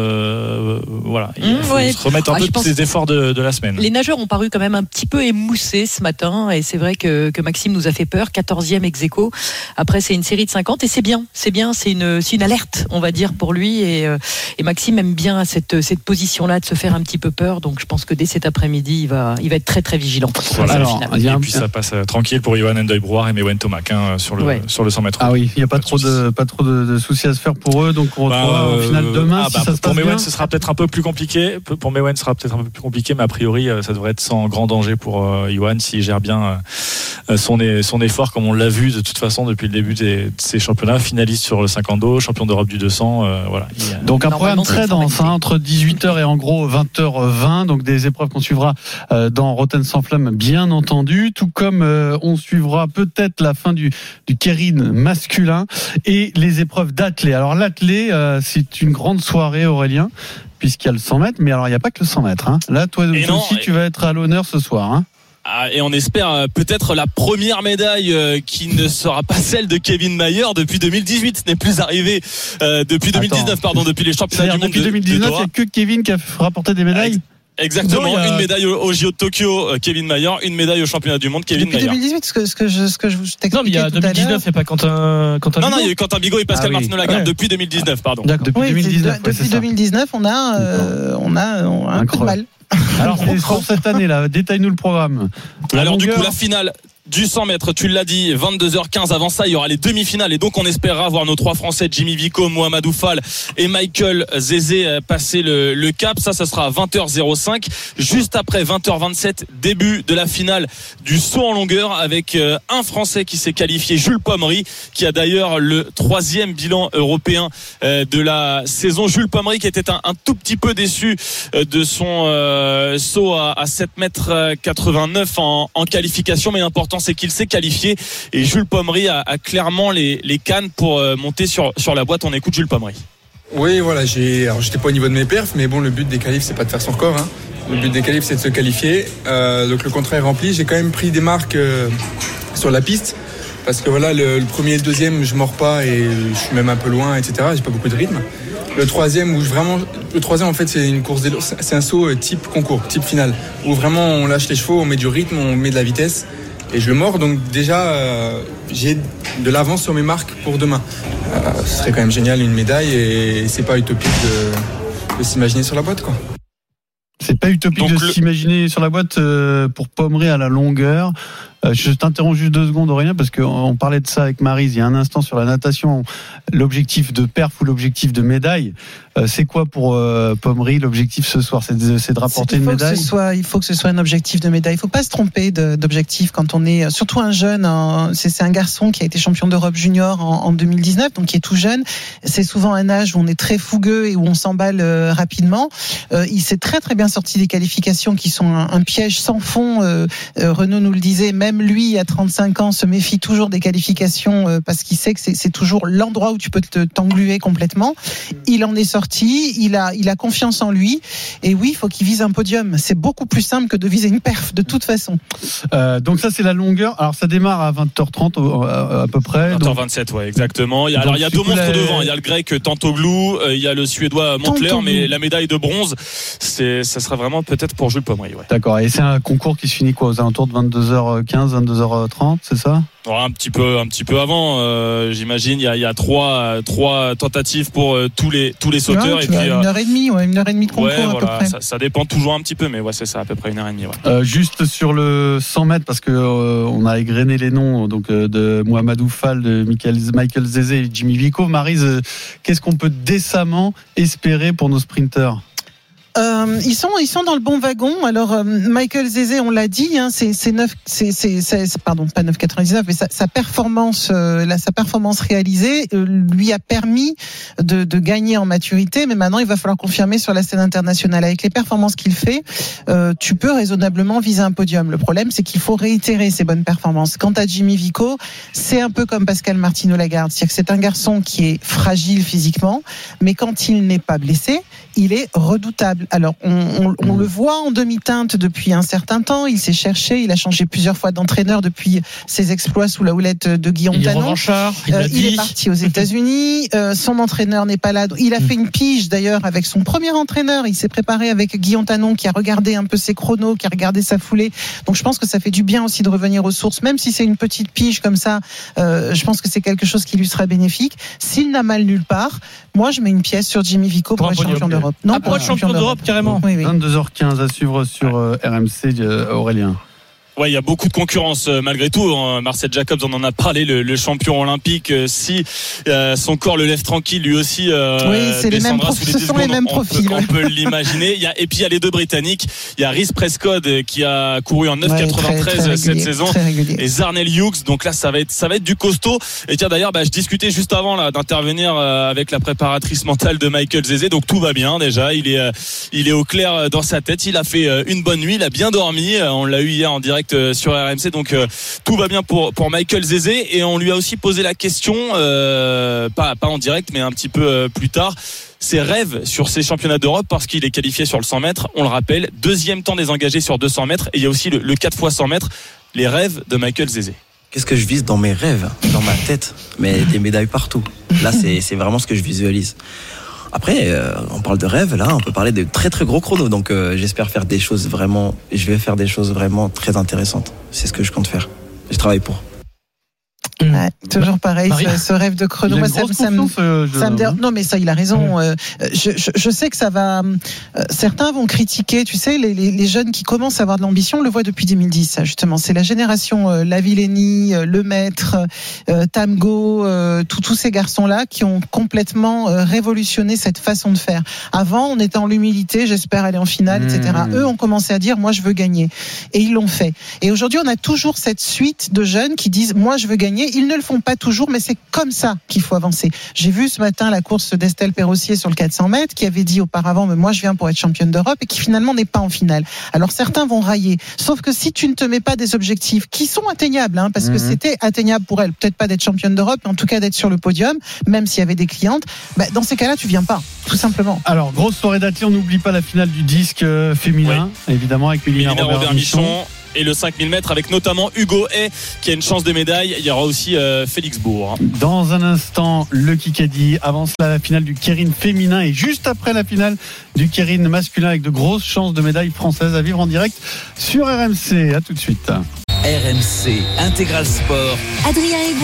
euh, voilà, il faut mmh, ouais. se remettre un ah, peu de ses efforts de, de la semaine. Les nageurs ont paru quand même un petit peu émoussés ce matin, et c'est vrai que, que Maxime nous a fait peur, quatorzième ex aequo. Après, c'est une série de cinquante, et c'est bien, c'est bien, c'est une, c'est une alerte, on va dire, pour lui, et, euh, et Maxime aime bien cette, cette position-là de se faire un petit peu peur, donc je pense que dès cet après-midi, il va, il va être très très vigilant. Voilà. Alors, et un... puis ça passe euh, tranquille pour Johan Nendoy Brouard et Mewen Tomac, hein, sur le, ouais. sur le cent mètres. Ah oui, il n'y a pas, pas trop de, pas trop de, de soucis à se faire pour eux, donc on retrouvera bah, euh, au final demain. Ah si bah, ça se pour passe Mewen, bien. ce sera peut-être un peu plus compliqué. Pour Mewen, ce sera peut-être un peu plus compliqué, mais a priori, ça devrait être sans grand danger pour euh, Johan s'il gère bien euh, son, son effort, comme on l'a vu de toute façon depuis le début des, de ces championnats. Finaliste sur le cinquante d'eau, champion d'Europe du deux cents. Euh, voilà. A... Donc un programme très dense, hein, entre dix-huit heures et en gros vingt heures vingt. Donc des épreuves qu'on suivra euh, dans Rotten sans flamme, bien entendu. Tout comme euh, on suivra peut-être la fin du, du Keirin masculin et les épreuves d'athlé. Alors l'athlé, euh, c'est une grande soirée, Aurélien, puisqu'il y a le cent mètres, mais alors il n'y a pas que le cent mètres. Hein. Là, toi et aussi, non, et... tu vas être à l'honneur ce soir. Hein. Ah, et on espère euh, peut-être la première médaille euh, qui ne sera pas celle de Kevin Mayer depuis deux mille dix-huit. Ce n'est plus arrivé euh, depuis deux mille dix-neuf, Attends. pardon, depuis les championnats du monde. Depuis deux mille dix-neuf, il n'y a que Kevin qui a rapporté des médailles. Exactement, non, a... une médaille au J O de Tokyo, Kevin Mayer, une médaille au championnat du monde, Kevin Mayer. Depuis deux mille dix-huit, ce que, ce que je, ce que je vous t'expliquais. Non, mais il y a deux mille dix-neuf, c'est pas Quentin, Quentin Non, Bigot. non, il y a eu Quentin Bigot et Pascal ah, oui. Martino-Lagarde ouais. depuis deux mille dix-neuf, pardon. D'accord, depuis oui, deux mille dix-neuf. De, depuis deux mille dix-neuf, on a, euh, on a, on a un peu de mal. Alors, c'est pour cette année-là, détaille-nous le programme. La Alors, longueur... du coup, la finale du cent mètres, tu l'as dit, vingt-deux heures quinze. Avant ça, il y aura les demi-finales, et donc on espérera voir nos trois Français, Jimmy Vico, Mohamed Oufal et Michael Zézé, passer le, le cap. Ça, ça sera à vingt heures cinq. Juste après, vingt heures vingt-sept, début de la finale du saut en longueur avec un Français qui s'est qualifié, Jules Pommery, qui a d'ailleurs le troisième bilan européen de la saison. Jules Pommery qui était un, un tout petit peu déçu de son euh, saut à, à sept mètres quatre-vingt-neuf en, en qualification, mais l'important c'est qu'il s'est qualifié, et Jules Pommery a, a clairement les, les cannes pour euh, monter sur, sur la boîte. On écoute Jules Pommery. Oui, voilà, j'ai, alors j'étais pas au niveau de mes perfs, mais bon, le but des qualifs c'est pas de faire son record, hein. Le but des qualifs c'est de se qualifier, euh, donc le contrat est rempli. J'ai quand même pris des marques euh, sur la piste, parce que voilà, le, le premier et le deuxième je mords pas et je suis même un peu loin, etc. J'ai pas beaucoup de rythme. Le troisième, où je vraiment, le troisième en fait c'est une course d'élo, c'est un saut type concours, type finale, où vraiment on lâche les chevaux, on met du rythme, on met de la vitesse. Et je le mords, donc déjà euh, j'ai de l'avance sur mes marques pour demain. Euh, ce serait quand même génial une médaille, et c'est pas utopique de, faut s'imaginer sur la boîte, quoi. C'est pas utopique Donc de le... s'imaginer sur la boîte euh, pour Pommery à la longueur. Euh, je t'interromps juste deux secondes, Aurélien, parce qu'on on parlait de ça avec Maryse il y a un instant sur la natation. L'objectif de perf ou l'objectif de médaille, euh, c'est quoi pour euh, Pommery l'objectif ce soir? C'est de, c'est de rapporter il faut une médaille que ce soit, Il faut que ce soit un objectif de médaille. Il ne faut pas se tromper de, d'objectif quand on est, surtout un jeune. Un, c'est, c'est un garçon qui a été champion d'Europe junior en, en deux mille dix-neuf, donc qui est tout jeune. C'est souvent un âge où on est très fougueux et où on s'emballe euh, rapidement. Euh, il s'est très très bien sorti des qualifications qui sont un, un piège sans fond. Euh, euh, Renaud nous le disait, même lui à trente-cinq ans se méfie toujours des qualifications euh, parce qu'il sait que c'est, c'est toujours l'endroit où tu peux te, t'engluer complètement. Il en est sorti, il a, il a confiance en lui et oui, il faut qu'il vise un podium. C'est beaucoup plus simple que de viser une perf de toute façon. Euh, donc ça c'est la longueur. Alors ça démarre à vingt heures trente à, à peu près. vingt heures vingt-sept, ouais, exactement. Il y a, alors il y a deux monstres la... devant. Il y a le grec Tantoglou, euh, il y a le suédois Montler, mais la médaille de bronze, c'est, ça sera vraiment peut-être pour Jules Pommery. Ouais. D'accord. Et c'est un concours qui se finit quoi, aux alentours de vingt-deux heures quinze, vingt-deux heures trente, c'est ça? Ouais, un petit peu, un petit peu avant, euh, j'imagine. Il y a, il y a trois, trois tentatives pour euh, tous les, tous les sauteurs. Ouais, et puis une heure et demie, ouais, une heure et demie de concours ouais, à voilà, peu près. Ça, ça dépend toujours un petit peu, mais ouais, c'est ça, à peu près une heure et demie. Ouais. Euh, juste sur le cent mètres, parce que euh, on a égrené les noms donc euh, de Mohamedou Fall, de Michael, Michael Zézé et Jimmy Vico. Maryse, euh, qu'est-ce qu'on peut décemment espérer pour nos sprinteurs? Euh, ils sont ils sont dans le bon wagon. Alors euh, Michael Zézé, on l'a dit, hein, c'est c'est neuf, c'est c'est, c'est pardon pas neuf quatre-vingt-dix-neuf, mais sa, sa performance, euh, la, sa performance réalisée euh, lui a permis de, de gagner en maturité. Mais maintenant, il va falloir confirmer sur la scène internationale. Avec les performances qu'il fait, euh, tu peux raisonnablement viser un podium. Le problème, c'est qu'il faut réitérer ces bonnes performances. Quant à Jimmy Vico, c'est un peu comme Pascal Martino-Lagarde, c'est-à-dire que c'est un garçon qui est fragile physiquement, mais quand il n'est pas blessé, il est redoutable. Alors, on, on, on le voit en demi-teinte depuis un certain temps. Il s'est cherché, il a changé plusieurs fois d'entraîneur depuis ses exploits sous la houlette de Guillaume il Tanon. Il, euh, il est parti aux États-Unis. Euh, son entraîneur n'est pas là. Il a fait une pige d'ailleurs avec son premier entraîneur. Il s'est préparé avec Guillaume Tanon, qui a regardé un peu ses chronos, qui a regardé sa foulée. Donc, je pense que ça fait du bien aussi de revenir aux sources, même si c'est une petite pige comme ça. Euh, je pense que c'est quelque chose qui lui sera bénéfique. S'il n'a mal nulle part, moi, je mets une pièce sur Jimmy Vico pour, pour être champion d'Europe. Non, ah, pour être champion d'Europe, carrément. Oui, oui. vingt-deux heures quinze à suivre sur euh, R M C, euh, Aurélien. Ouais, il y a beaucoup de concurrence euh, malgré tout. Hein. Marcel Jacobs, on en a parlé, le, le champion olympique. Euh, si euh, son corps le laisse tranquille, lui aussi euh, oui, c'est descendra les mêmes sous les ce dix sont secondes. Les mêmes on, profils, peut, ouais. on peut l'imaginer. Il y a, et puis il y a les deux Britanniques. Il y a Rhys Prescott qui a couru en neuf quatre-vingt-treize ouais, cette saison, et Zarnell Hughes. Donc là, ça va être ça va être du costaud. Et tiens, d'ailleurs, bah, je discutais juste avant là d'intervenir euh, avec la préparatrice mentale de Michael Zézé. Donc tout va bien déjà. Il est euh, il est au clair dans sa tête. Il a fait euh, une bonne nuit. Il a bien dormi. Euh, on l'a eu hier en direct euh, sur R M C. Donc euh, tout va bien pour pour Michael Zézé, et on lui a aussi posé la question euh, pas pas en direct mais un petit peu euh, plus tard, ses rêves sur ces championnats d'Europe, parce qu'il est qualifié sur le cent mètres, on le rappelle, deuxième temps désengagé sur deux cents mètres, et il y a aussi le, le quatre fois cent mètres. Les rêves de Michael Zézé. Qu'est-ce que je vise dans mes rêves, dans ma tête? Mais des médailles partout. Là, c'est c'est vraiment ce que je visualise. Après, euh, on parle de rêve, là, on peut parler de très très gros chronos. Donc, euh, j'espère faire des choses vraiment. Je vais faire des choses vraiment très intéressantes. C'est ce que je compte faire. Je travaille pour. Ouais, toujours pareil, ce, ce rêve de chrono. Moi, ça, ça, me, euh, ça me dérange. Non, mais ça, il a raison. Euh, je, je, je sais que ça va. Euh, certains vont critiquer, tu sais, les, les, les jeunes qui commencent à avoir de l'ambition. On le voit depuis deux mille dix, ça, justement. C'est la génération euh, Lavillenie, euh, Lemaître, euh, Tamgo, euh, tous ces garçons-là qui ont complètement euh, révolutionné cette façon de faire. Avant, on était en l'humilité, j'espère aller en finale, mmh. et cetera. Eux ont commencé à dire, moi, je veux gagner, et ils l'ont fait. Et aujourd'hui, on a toujours cette suite de jeunes qui disent, moi, je veux gagner. Ils ne le font pas toujours, mais c'est comme ça qu'il faut avancer. J'ai vu ce matin la course d'Estelle Perrossier sur le quatre cents mètres, qui avait dit auparavant, mais moi je viens pour être championne d'Europe, et qui finalement n'est pas en finale. Alors certains vont railler. Sauf que si tu ne te mets pas des objectifs qui sont atteignables, hein, parce mmh. que c'était atteignable pour elle, peut-être pas d'être championne d'Europe, mais en tout cas d'être sur le podium, même s'il y avait des clientes, bah, dans ces cas-là, tu viens pas, tout simplement. Alors, grosse soirée d'athlètes, on n'oublie pas la finale du disque féminin, oui. évidemment, avec Mélina Robert-Michon. Robert et le cinq mille mètres avec notamment Hugo Hay qui a une chance de médaille. Il y aura aussi euh, Félix Bourg. Dans un instant, le Kikadi avance là, la finale du Keirin féminin, et juste après la finale du Keirin masculin, avec de grosses chances de médaille française à vivre en direct sur R M C. À tout de suite. R M C Intégral Sport. Adrien Aigouin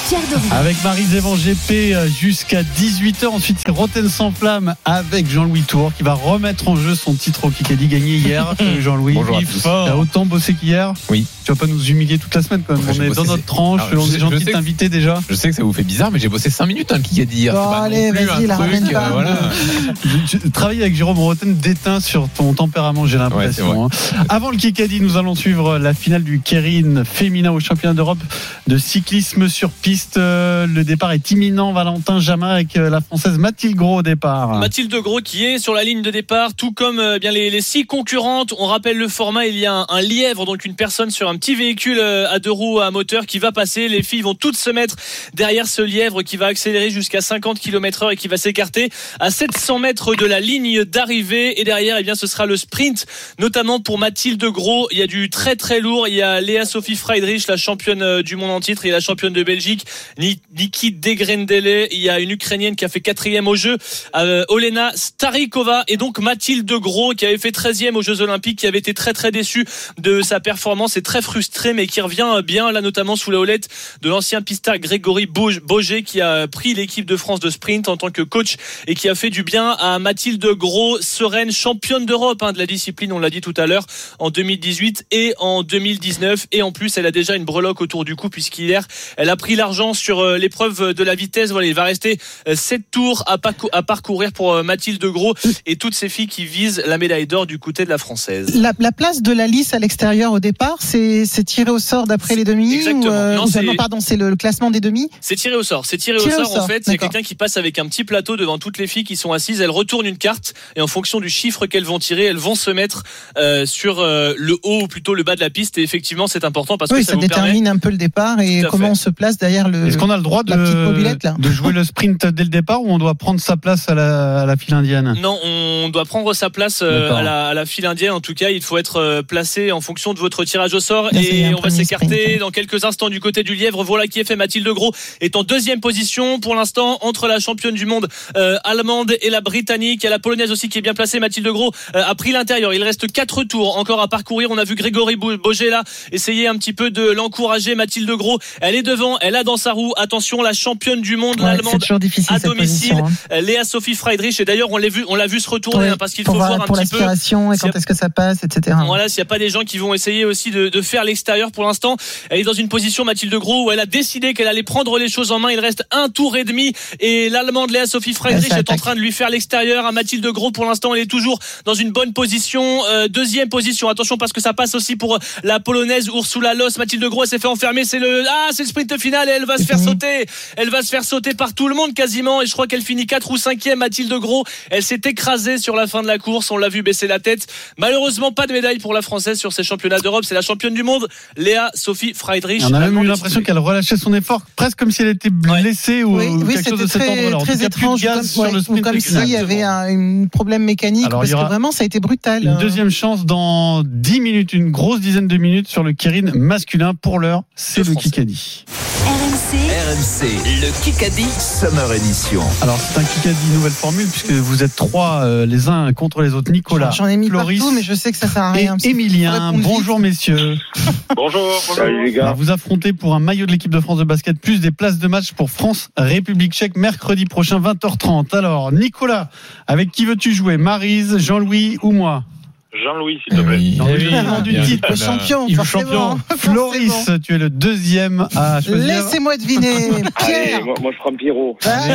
Pierre Dorian. Avec Maryse Evan G P jusqu'à dix-huit heures. Ensuite, c'est Rotten sans flamme avec Jean-Louis Tour qui va remettre en jeu son titre au Kikadi gagné hier. Jean-Louis, tu as autant bossé qu'hier. Oui. Tu vas pas nous humilier toute la semaine quand même. On est dans notre tranche. On est gentil de t'inviter déjà. Je sais que ça vous fait bizarre, mais j'ai bossé cinq minutes un Kikadi hier. Bon, allez, vas-y, la ramène pas. Euh, voilà. Travailler avec Jérôme Rotten déteint sur ton tempérament, j'ai l'impression. Ouais, hein. Avant le Kikadi, nous allons suivre la finale du Keirin féminin au championnat d'Europe de cyclisme sur piste. Le départ est imminent. Valentin Jamin avec la française Mathilde Gros au départ. Mathilde Gros qui est sur la ligne de départ, tout comme euh, bien les, les six concurrentes. On rappelle le format, il y a un, un lièvre, donc une personne sur un petit véhicule euh, à deux roues à moteur qui va passer. Les filles vont toutes se mettre derrière ce lièvre qui va accélérer jusqu'à cinquante kilomètres heure et qui va s'écarter à sept cents mètres de la ligne d'arrivée. Et derrière, eh bien, ce sera le sprint, notamment pour Mathilde Gros. Il y a du très très lourd. Il y a Léa Sophie Friedrich, la championne du monde en titre, et la championne de Belgique, Niki Degrendele. Il y a une Ukrainienne qui a fait quatrième au jeu, euh, Olena Starikova, et donc Mathilde Gros qui avait fait treizième aux Jeux Olympiques, qui avait été très très déçue de sa performance et très frustrée, mais qui revient bien là, notamment sous la houlette de l'ancien pistard Grégory Boger, qui a pris l'équipe de France de sprint en tant que coach et qui a fait du bien à Mathilde Gros, sereine championne d'Europe hein, de la discipline, on l'a dit tout à l'heure, en deux mille dix-huit et en deux mille dix-neuf, et en plus elle a déjà une breloque autour du cou puisqu'hier elle a pris l'argent sur euh, l'épreuve de la vitesse. Voilà, il va rester euh, sept tours à, pa- à parcourir pour euh, Mathilde Gros et toutes ces filles qui visent la médaille d'or du côté de la française. La, la place de la lice à l'extérieur au départ, c'est, c'est tiré au sort d'après les demi. Exactement. Ou euh, non, c'est... non, pardon, c'est le, le classement des demi. C'est tiré au sort. C'est tiré, tiré au, sort, au sort. En fait, c'est quelqu'un qui passe avec un petit plateau devant toutes les filles qui sont assises. Elle retourne une carte et en fonction du chiffre qu'elles vont tirer, elles vont se mettre euh, sur euh, le haut ou plutôt le bas de la piste. Et effectivement, c'est important parce oui, que ça, ça vous détermine permet... un peu le départ et comment fait. On se place derrière le. Est-ce qu'on a le droit de, de jouer le sprint dès le départ ou on doit prendre sa place à la, à la file indienne? Non, on doit prendre sa place euh, à, la, à la file indienne. En tout cas, il faut être euh, placé en fonction de votre tirage au sort. Là, et on va s'écarter sprint. Dans quelques instants du côté du lièvre. Voilà qui est fait. Mathilde Gros est en deuxième position pour l'instant entre la championne du monde euh, allemande et la britannique. Il y a la polonaise aussi qui est bien placée. Mathilde Gros euh, a pris l'intérieur. Il reste quatre tours encore à parcourir. On a vu Grégory Boger là essayer un petit peu de l'encourager. Mathilde Gros, elle est devant, elle a dans sa roue. Attention, la championne du monde, ouais, l'allemande à domicile, hein. Léa Sophie Friedrich. Et d'ailleurs, on l'a vu, on l'a vu se retourner ouais, hein, parce qu'il faut voir un pour petit peu l'aspiration et quand est-ce que ça passe, et cetera. Voilà, s'il n'y a pas des gens qui vont essayer aussi de, de faire l'extérieur. Pour l'instant, elle est dans une position, Mathilde Gros, où elle a décidé qu'elle allait prendre les choses en main. Il reste un tour et demi et l'allemande Léa Sophie Friedrich est en train de lui faire l'extérieur à Mathilde Gros. Pour l'instant, elle est toujours dans une bonne position, euh, deuxième position. Attention parce que ça passe aussi pour la polonaise Ursula Loss. Mathilde Gros, elle s'est fait enfermer. C'est le ah, c'est le sprint final et elle va se faire sauter. Elle va se faire sauter par tout le monde quasiment. Et je crois qu'elle finit quatre ou cinquième. Mathilde Gros, elle s'est écrasée sur la fin de la course. On l'a vu baisser la tête. Malheureusement, pas de médaille pour la française sur ces championnats d'Europe. C'est la championne du monde, Léa Sophie Friedrich. On a même eu l'impression qu'elle relâchait son effort, presque comme si elle était blessée ouais. ou, oui, ou oui, quelque chose de très, cet ordre-là. En très tout cas, étrange, plus de gaz comme, sur ouais, le sprint comme s'il y avait un, un problème mécanique. Alors, parce que vraiment, ça a été brutal. Une deuxième chance dans dix minutes, une grosse dizaine de minutes sur le Keirin masculin. Pour l'heure, c'est le, le Kikadi. R M C, R M C, le Kikadi Summer Edition. Alors c'est un Kikadi nouvelle formule puisque vous êtes trois euh, les uns contre les autres. Nicolas, j'en ai mis Floris, partout, mais je sais que ça sert à rien. Et Emilien, bonjour messieurs. Bonjour, bonjour. Salut les gars. Alors, vous affrontez pour un maillot de l'équipe de France de basket plus des places de match pour France République Tchèque mercredi prochain vingt heures trente. Alors Nicolas, avec qui veux-tu jouer? Maryse, Jean-Louis ou moi? Jean-Louis, s'il te plaît. Oui, oui, oui, du titre, le champion, il champion. Floris, tu es le deuxième à choisir. Laissez-moi deviner. Pierre. Allez, moi, moi, je prends Pierrot.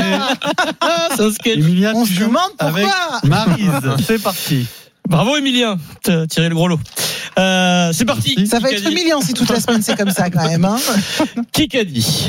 Emilien, on tu se joues demande pourquoi. Avec Maryse. C'est parti. Bravo Emilien, t'as tiré le gros lot. Euh, c'est parti. Ça va être humiliant si toute la semaine c'est comme ça quand même. Hein. Kikadi.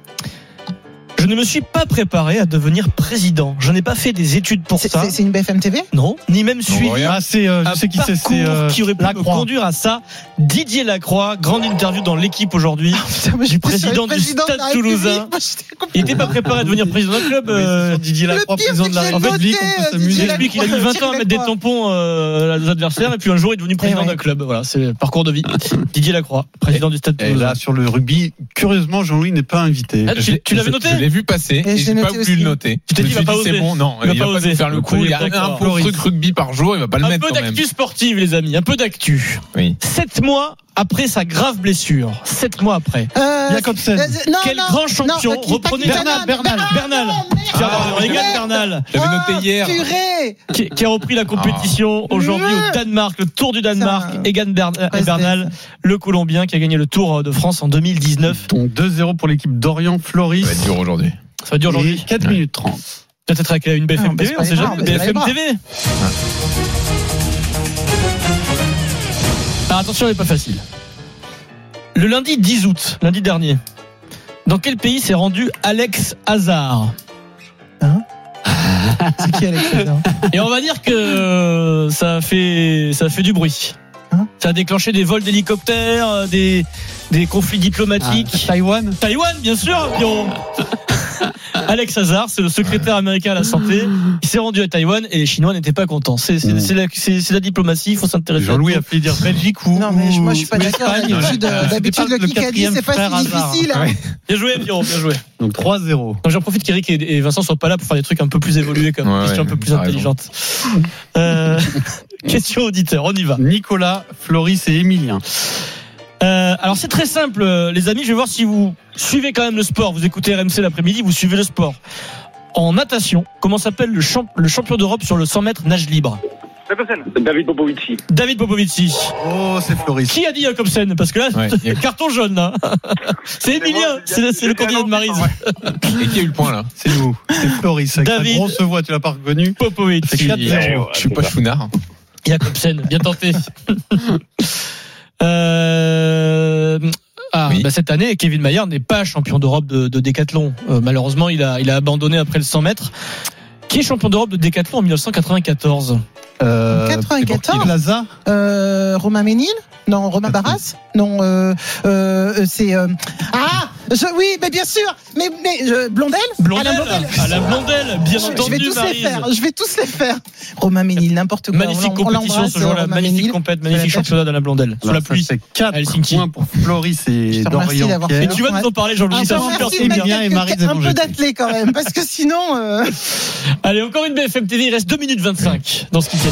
Je ne me suis pas préparé à devenir président. Je n'ai pas fait des études pour c'est, ça. C'est, c'est une B F M T V? Non, ni même suivi. Oh, ah, c'est, euh, je sais qui c'est, c'est euh, qui aurait pu me conduire à ça. Didier Lacroix, grande interview dans l'équipe aujourd'hui, ah, putain, du président, président du Stade Toulousain. Il n'était pas préparé à devenir président d'un club. Euh, Didier Lacroix, président de la République. On peut s'amuser. Il explique qu'il a mis vingt ans à mettre des tampons euh, aux adversaires et puis un jour il est devenu président ouais. d'un club. Voilà, c'est le parcours de vie. Didier Lacroix, président et, du Stade Toulousain. Et là, sur le rugby, curieusement, Jean-Louis n'est pas invité. Ah, tu, tu l'avais noté? Je l'ai vu passer. J'ai pas voulu le noter. Tu t'es dit, il va pas oser. C'est bon, non, il va pas nous faire le coup. Il y a un peu truc rugby par jour, il va pas le mettre quand même. Un peu d'actu sportive, les amis, un peu d'actu. Oui. Sept mois après sa grave blessure, sept mois après. Euh, Jacobsen. euh, non, Quel non, grand champion non, qui- reprenez pas Bernal, Bernal. Ah, Bernal. non, merde. Tiens, Ah, regarde merde. Bernal. J'avais noté Ah, hier. purée. Qui, qui a repris la compétition aujourd'hui Ouais. au Danemark, le Tour du Danemark. Ça, Egan Bern- ouais, Bernal, le Colombien qui a gagné le Tour de France en deux mille dix-neuf. Donc deux zéro pour l'équipe d'Orient Floris. Ça va être dur aujourd'hui. Ça va dire aujourd'hui. quatre minutes trente. Peut-être avec une B F M Non, T V, mais on c'est sait pas jamais. grave, B F c'est M pas T V. Alors attention, elle n'est pas facile. Le lundi dix août, lundi dernier, dans quel pays s'est rendu Alex Hazard? C'est qui Alex Hazard? Et on va dire que ça a fait, ça a fait du bruit. Hein Ça a déclenché des vols d'hélicoptères, des, des conflits diplomatiques. Ah, Taïwan. Taïwan, bien sûr, Pierrot. Alex Hazard, c'est le secrétaire américain à la santé. Il s'est rendu à Taïwan et les Chinois n'étaient pas contents. C'est, c'est, Mmh. c'est, la, c'est, c'est la diplomatie, il faut s'intéresser. Jean-Louis à a fait dire Belgique ou Non, mais je- moi je suis pas ou d'accord. Espagne. D'habitude, Euh, d'habitude c'était le pas Kikadi, quatrième c'est pas frère si Hazard. difficile. hein. Ouais. Bien joué, Pierrot, bien joué. Donc trois zéro. Donc j'en profite qu'Eric et et Vincent soient pas là pour faire des trucs un peu plus évolués, comme Ouais, des questions ouais, un peu plus t'as raison. intelligentes. Euh, question auditeur, on y va. Nicolas, Floris et Emilien. Euh, alors c'est très simple, euh, les amis. Je vais voir si vous suivez quand même le sport. Vous écoutez R M C l'après-midi, vous suivez le sport. En natation, comment s'appelle le, champ- le champion d'Europe sur le cent mètres nage libre? David Popovici. David Popovici. Oh, c'est Floris. Qui a dit Jacobsen? Parce que là, Ouais, il y a- carton jaune. Là. C'est Emilien, c'est, c'est le candidat de Maryse. Et qui a eu le point là? C'est nous. C'est Floris. Avec David. sa grosse voix, tu l'as pas reconnu. Popovici. C'est quatre zéro. Je suis pas chounard. Jacobsen, bien tenté. euh... Ah, Oui. bah cette année, Kevin Mayer n'est pas champion d'Europe de, de décathlon. Euh, malheureusement, il a, il a abandonné après le cent mètres. Qui est champion d'Europe de décathlon en dix-neuf cent quatre-vingt-quatorze? Euh, quatre-vingt-quatorze. Plaza. Euh, Romain Ménil? Non, Romain Barras? Non, euh, euh, c'est. euh, Ah je, Oui, mais bien sûr. Mais, mais euh, Blondel? Blondel, Alain Blondel. à la Blondel, bien Je- entendu, je vais tous les Maryse. faire. Je vais tous les faire. Romain Ménil, n'importe quoi. Magnifique On- on compétition l'embrasse, ce jour-là, Romain magnifique Ménil. compète, Je magnifique la tâche. championnat d'Alain Blondel. Sous Alors, la ça pluie. fait quatre Helsinki. points pour Floris et Je te remercie Dorian d'avoir Pierre. fait Et tu vas nous en parler, Un Jean-Louis, ça peu va super merci de bien. mettre Emilien et Maryse quelqu'un- un peu Evangélique. d'athlé quand même, parce que sinon. euh, Allez, encore une B F M T V, il reste deux minutes vingt-cinq dans ce qui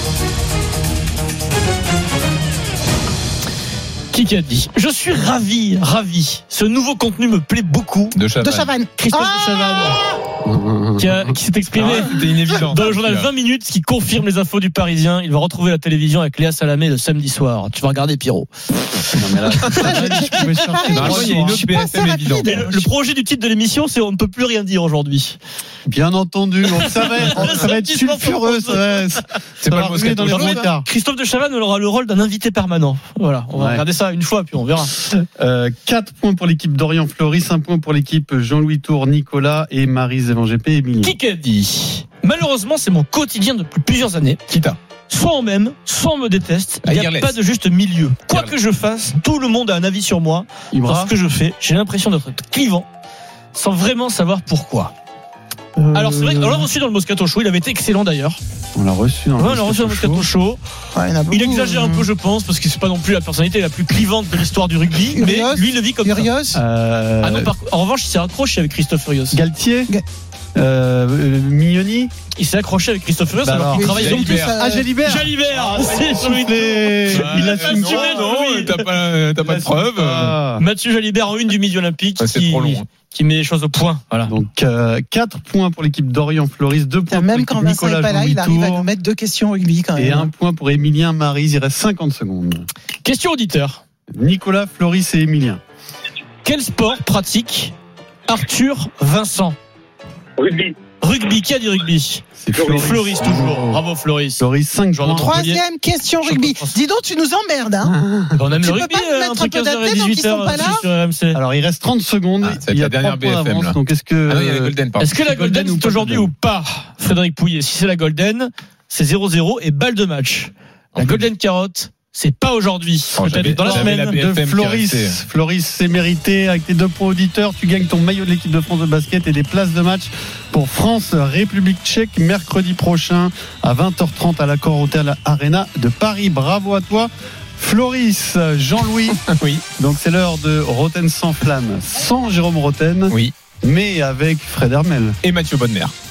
Qui a dit? Je suis ravi, ravi. Ce nouveau contenu me plaît beaucoup. De Chavannes. De Chavannes. Christophe Ah de Chavannes, qui, a- qui s'est exprimé Ah, c'était inévident. dans le journal vingt minutes, qui confirme les infos du Parisien. Il va retrouver la télévision avec Léa Salamé le samedi soir. Tu vas regarder Pierrot. Non, mais là, je pouvais chercher Normalement, il y a une Je autre suis B pas F M assez évidente. rapide. Et le, le projet du titre de l'émission, c'est on ne peut plus rien dire aujourd'hui. Bien entendu, donc ça va être, ça va être sulfureux, ça va, ça C'est va pas le ruer dans les Moscato. brancards. Christophe de Chavannes aura le rôle d'un invité permanent. Voilà, on va Ouais. regarder ça une fois, puis on verra. Euh, quatre points pour l'équipe d'Orient Floris, un point pour l'équipe Jean-Louis Tour, Nicolas et Maryse Evangépé, Emilien. Qui qu'a dit? Malheureusement, c'est mon quotidien depuis plusieurs années. Kita. Soit on m'aime, soit on me déteste. Il n'y a Aguirre-les. pas de juste milieu. Quoi Aguirre-les. que je fasse, tout le monde a un avis sur moi. Dans Ibra. ce que je fais, j'ai l'impression d'être clivant, sans vraiment savoir pourquoi. Euh, Alors c'est vrai qu'on l'a reçu dans le Moscato Show, il avait été excellent d'ailleurs. On l'a reçu dans le Ouais, on l'a reçu dans le Moscato Show. Ouais, il y en a beaucoup. Il exagère un peu, je pense, parce que c'est pas non plus la personnalité la plus clivante de l'histoire du rugby, mais Urios. lui il le vit comme Urios. ça. Euh, Ah non, par- en revanche, il s'est accroché avec Christophe Furios. Galtier, Ga- euh, euh, Mignoni, Il s'est accroché avec Christophe Furios Bah alors alors, qu'il Mais travaille ils sur sont Jalibert. tous, euh, Ah, Jalibert. Jalibert. C'est Soufflé. celui- Il a Ah, su non, non, Non, t'as pas, t'as pas de preuve. Ah. Mathieu Jalibert en une du Midi Olympique Ça, c'est qui, trop long. qui met les choses au point. Voilà. Donc euh, quatre points pour l'équipe d'Orient Floris, deux points Putain, pour même l'équipe quand Vincent Nicolas n'est pas là, Jean-Louis il arrive à Tour nous mettre deux questions rugby quand même. et un point pour Emilien Maryse. Il reste cinquante secondes. Question auditeur. Nicolas, Floris et Emilien. Quel sport pratique Arthur Vincent? Rugby. Rugby. Qui a dit rugby? C'est Floris. Floris toujours. Bravo Floris. Floris, cinq Joueur de points. trois. Troisième question Champion rugby. de France. Dis donc, tu nous emmerdes, hein. On aime Tu le peux rugby pas nous euh, mettre entre un peu quinze heures et d'athlètes, donc ils dix-huit heures sont pas là sur R M C. Alors, il reste trente secondes. Ah, ça va il y a être la trois dernière points B F M, d'avance. là. Donc, est-ce que. Ah non, il y a la Golden, pardon. Est-ce que la C'est Golden Golden ou c'est pas aujourd'hui Golden ou pas, Frédéric Pouillet? Si c'est la Golden, c'est zéro zéro et balle de match. La Golden Carotte, c'est pas aujourd'hui. Oh, j'avais- Peut-être dans la j'avais la semaine. B F M de qui Floris. restait. Floris, c'est mérité. Avec tes deux points auditeurs, tu gagnes ton maillot de l'équipe de France de basket et des places de match pour France-République tchèque mercredi prochain à vingt heures trente à l'Accor Hotel Arena de Paris. Bravo à toi. Floris, Jean-Louis. Oui. Donc c'est l'heure de Roten sans flamme, sans Jérôme Roten, Oui. mais avec Fred Hermel. Et Mathieu Bonnemer.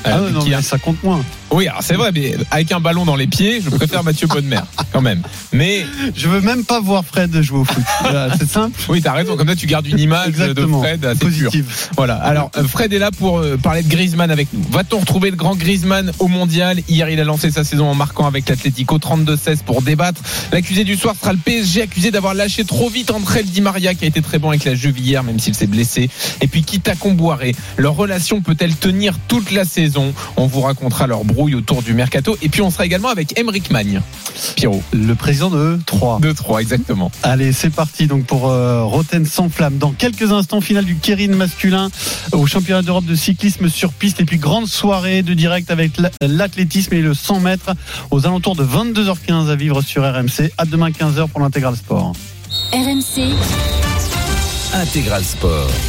Ah euh, non, qui mais a- ça compte moins. Oui, alors c'est vrai, mais avec un ballon dans les pieds, je préfère Mathieu Bonnemer, quand même. Mais Je veux même pas voir Fred jouer au foot. Voilà, c'est simple. oui, t'as raison, comme ça tu gardes une image Exactement. de Fred assez pure. Positive. Voilà, alors euh, Fred est là pour euh, parler de Griezmann avec nous. Va-t-on retrouver le grand Griezmann au mondial? Hier, il a lancé sa saison en marquant avec l'Atlético trente-deux seize pour débattre. L'accusé du soir sera le P S G, accusé d'avoir lâché trop vite André Di Maria, qui a été très bon avec la Juve hier, même s'il s'est blessé. Et puis Kita Comboiré. Leur relation peut-elle tenir toute la saison? On vous racontera leur brouille autour du mercato. Et puis on sera également avec Aymeric Magne. Pierrot. Le président de Troyes. De Troyes, exactement. Allez, c'est parti donc pour euh, Rotten sans flamme. Dans quelques instants, finale du Keirin masculin au championnat d'Europe de cyclisme sur piste. Et puis grande soirée de direct avec l'athlétisme et le cent mètres aux alentours de vingt-deux heures quinze à vivre sur R M C. À demain quinze heures pour l'intégral sport. R M C. Intégral Sport.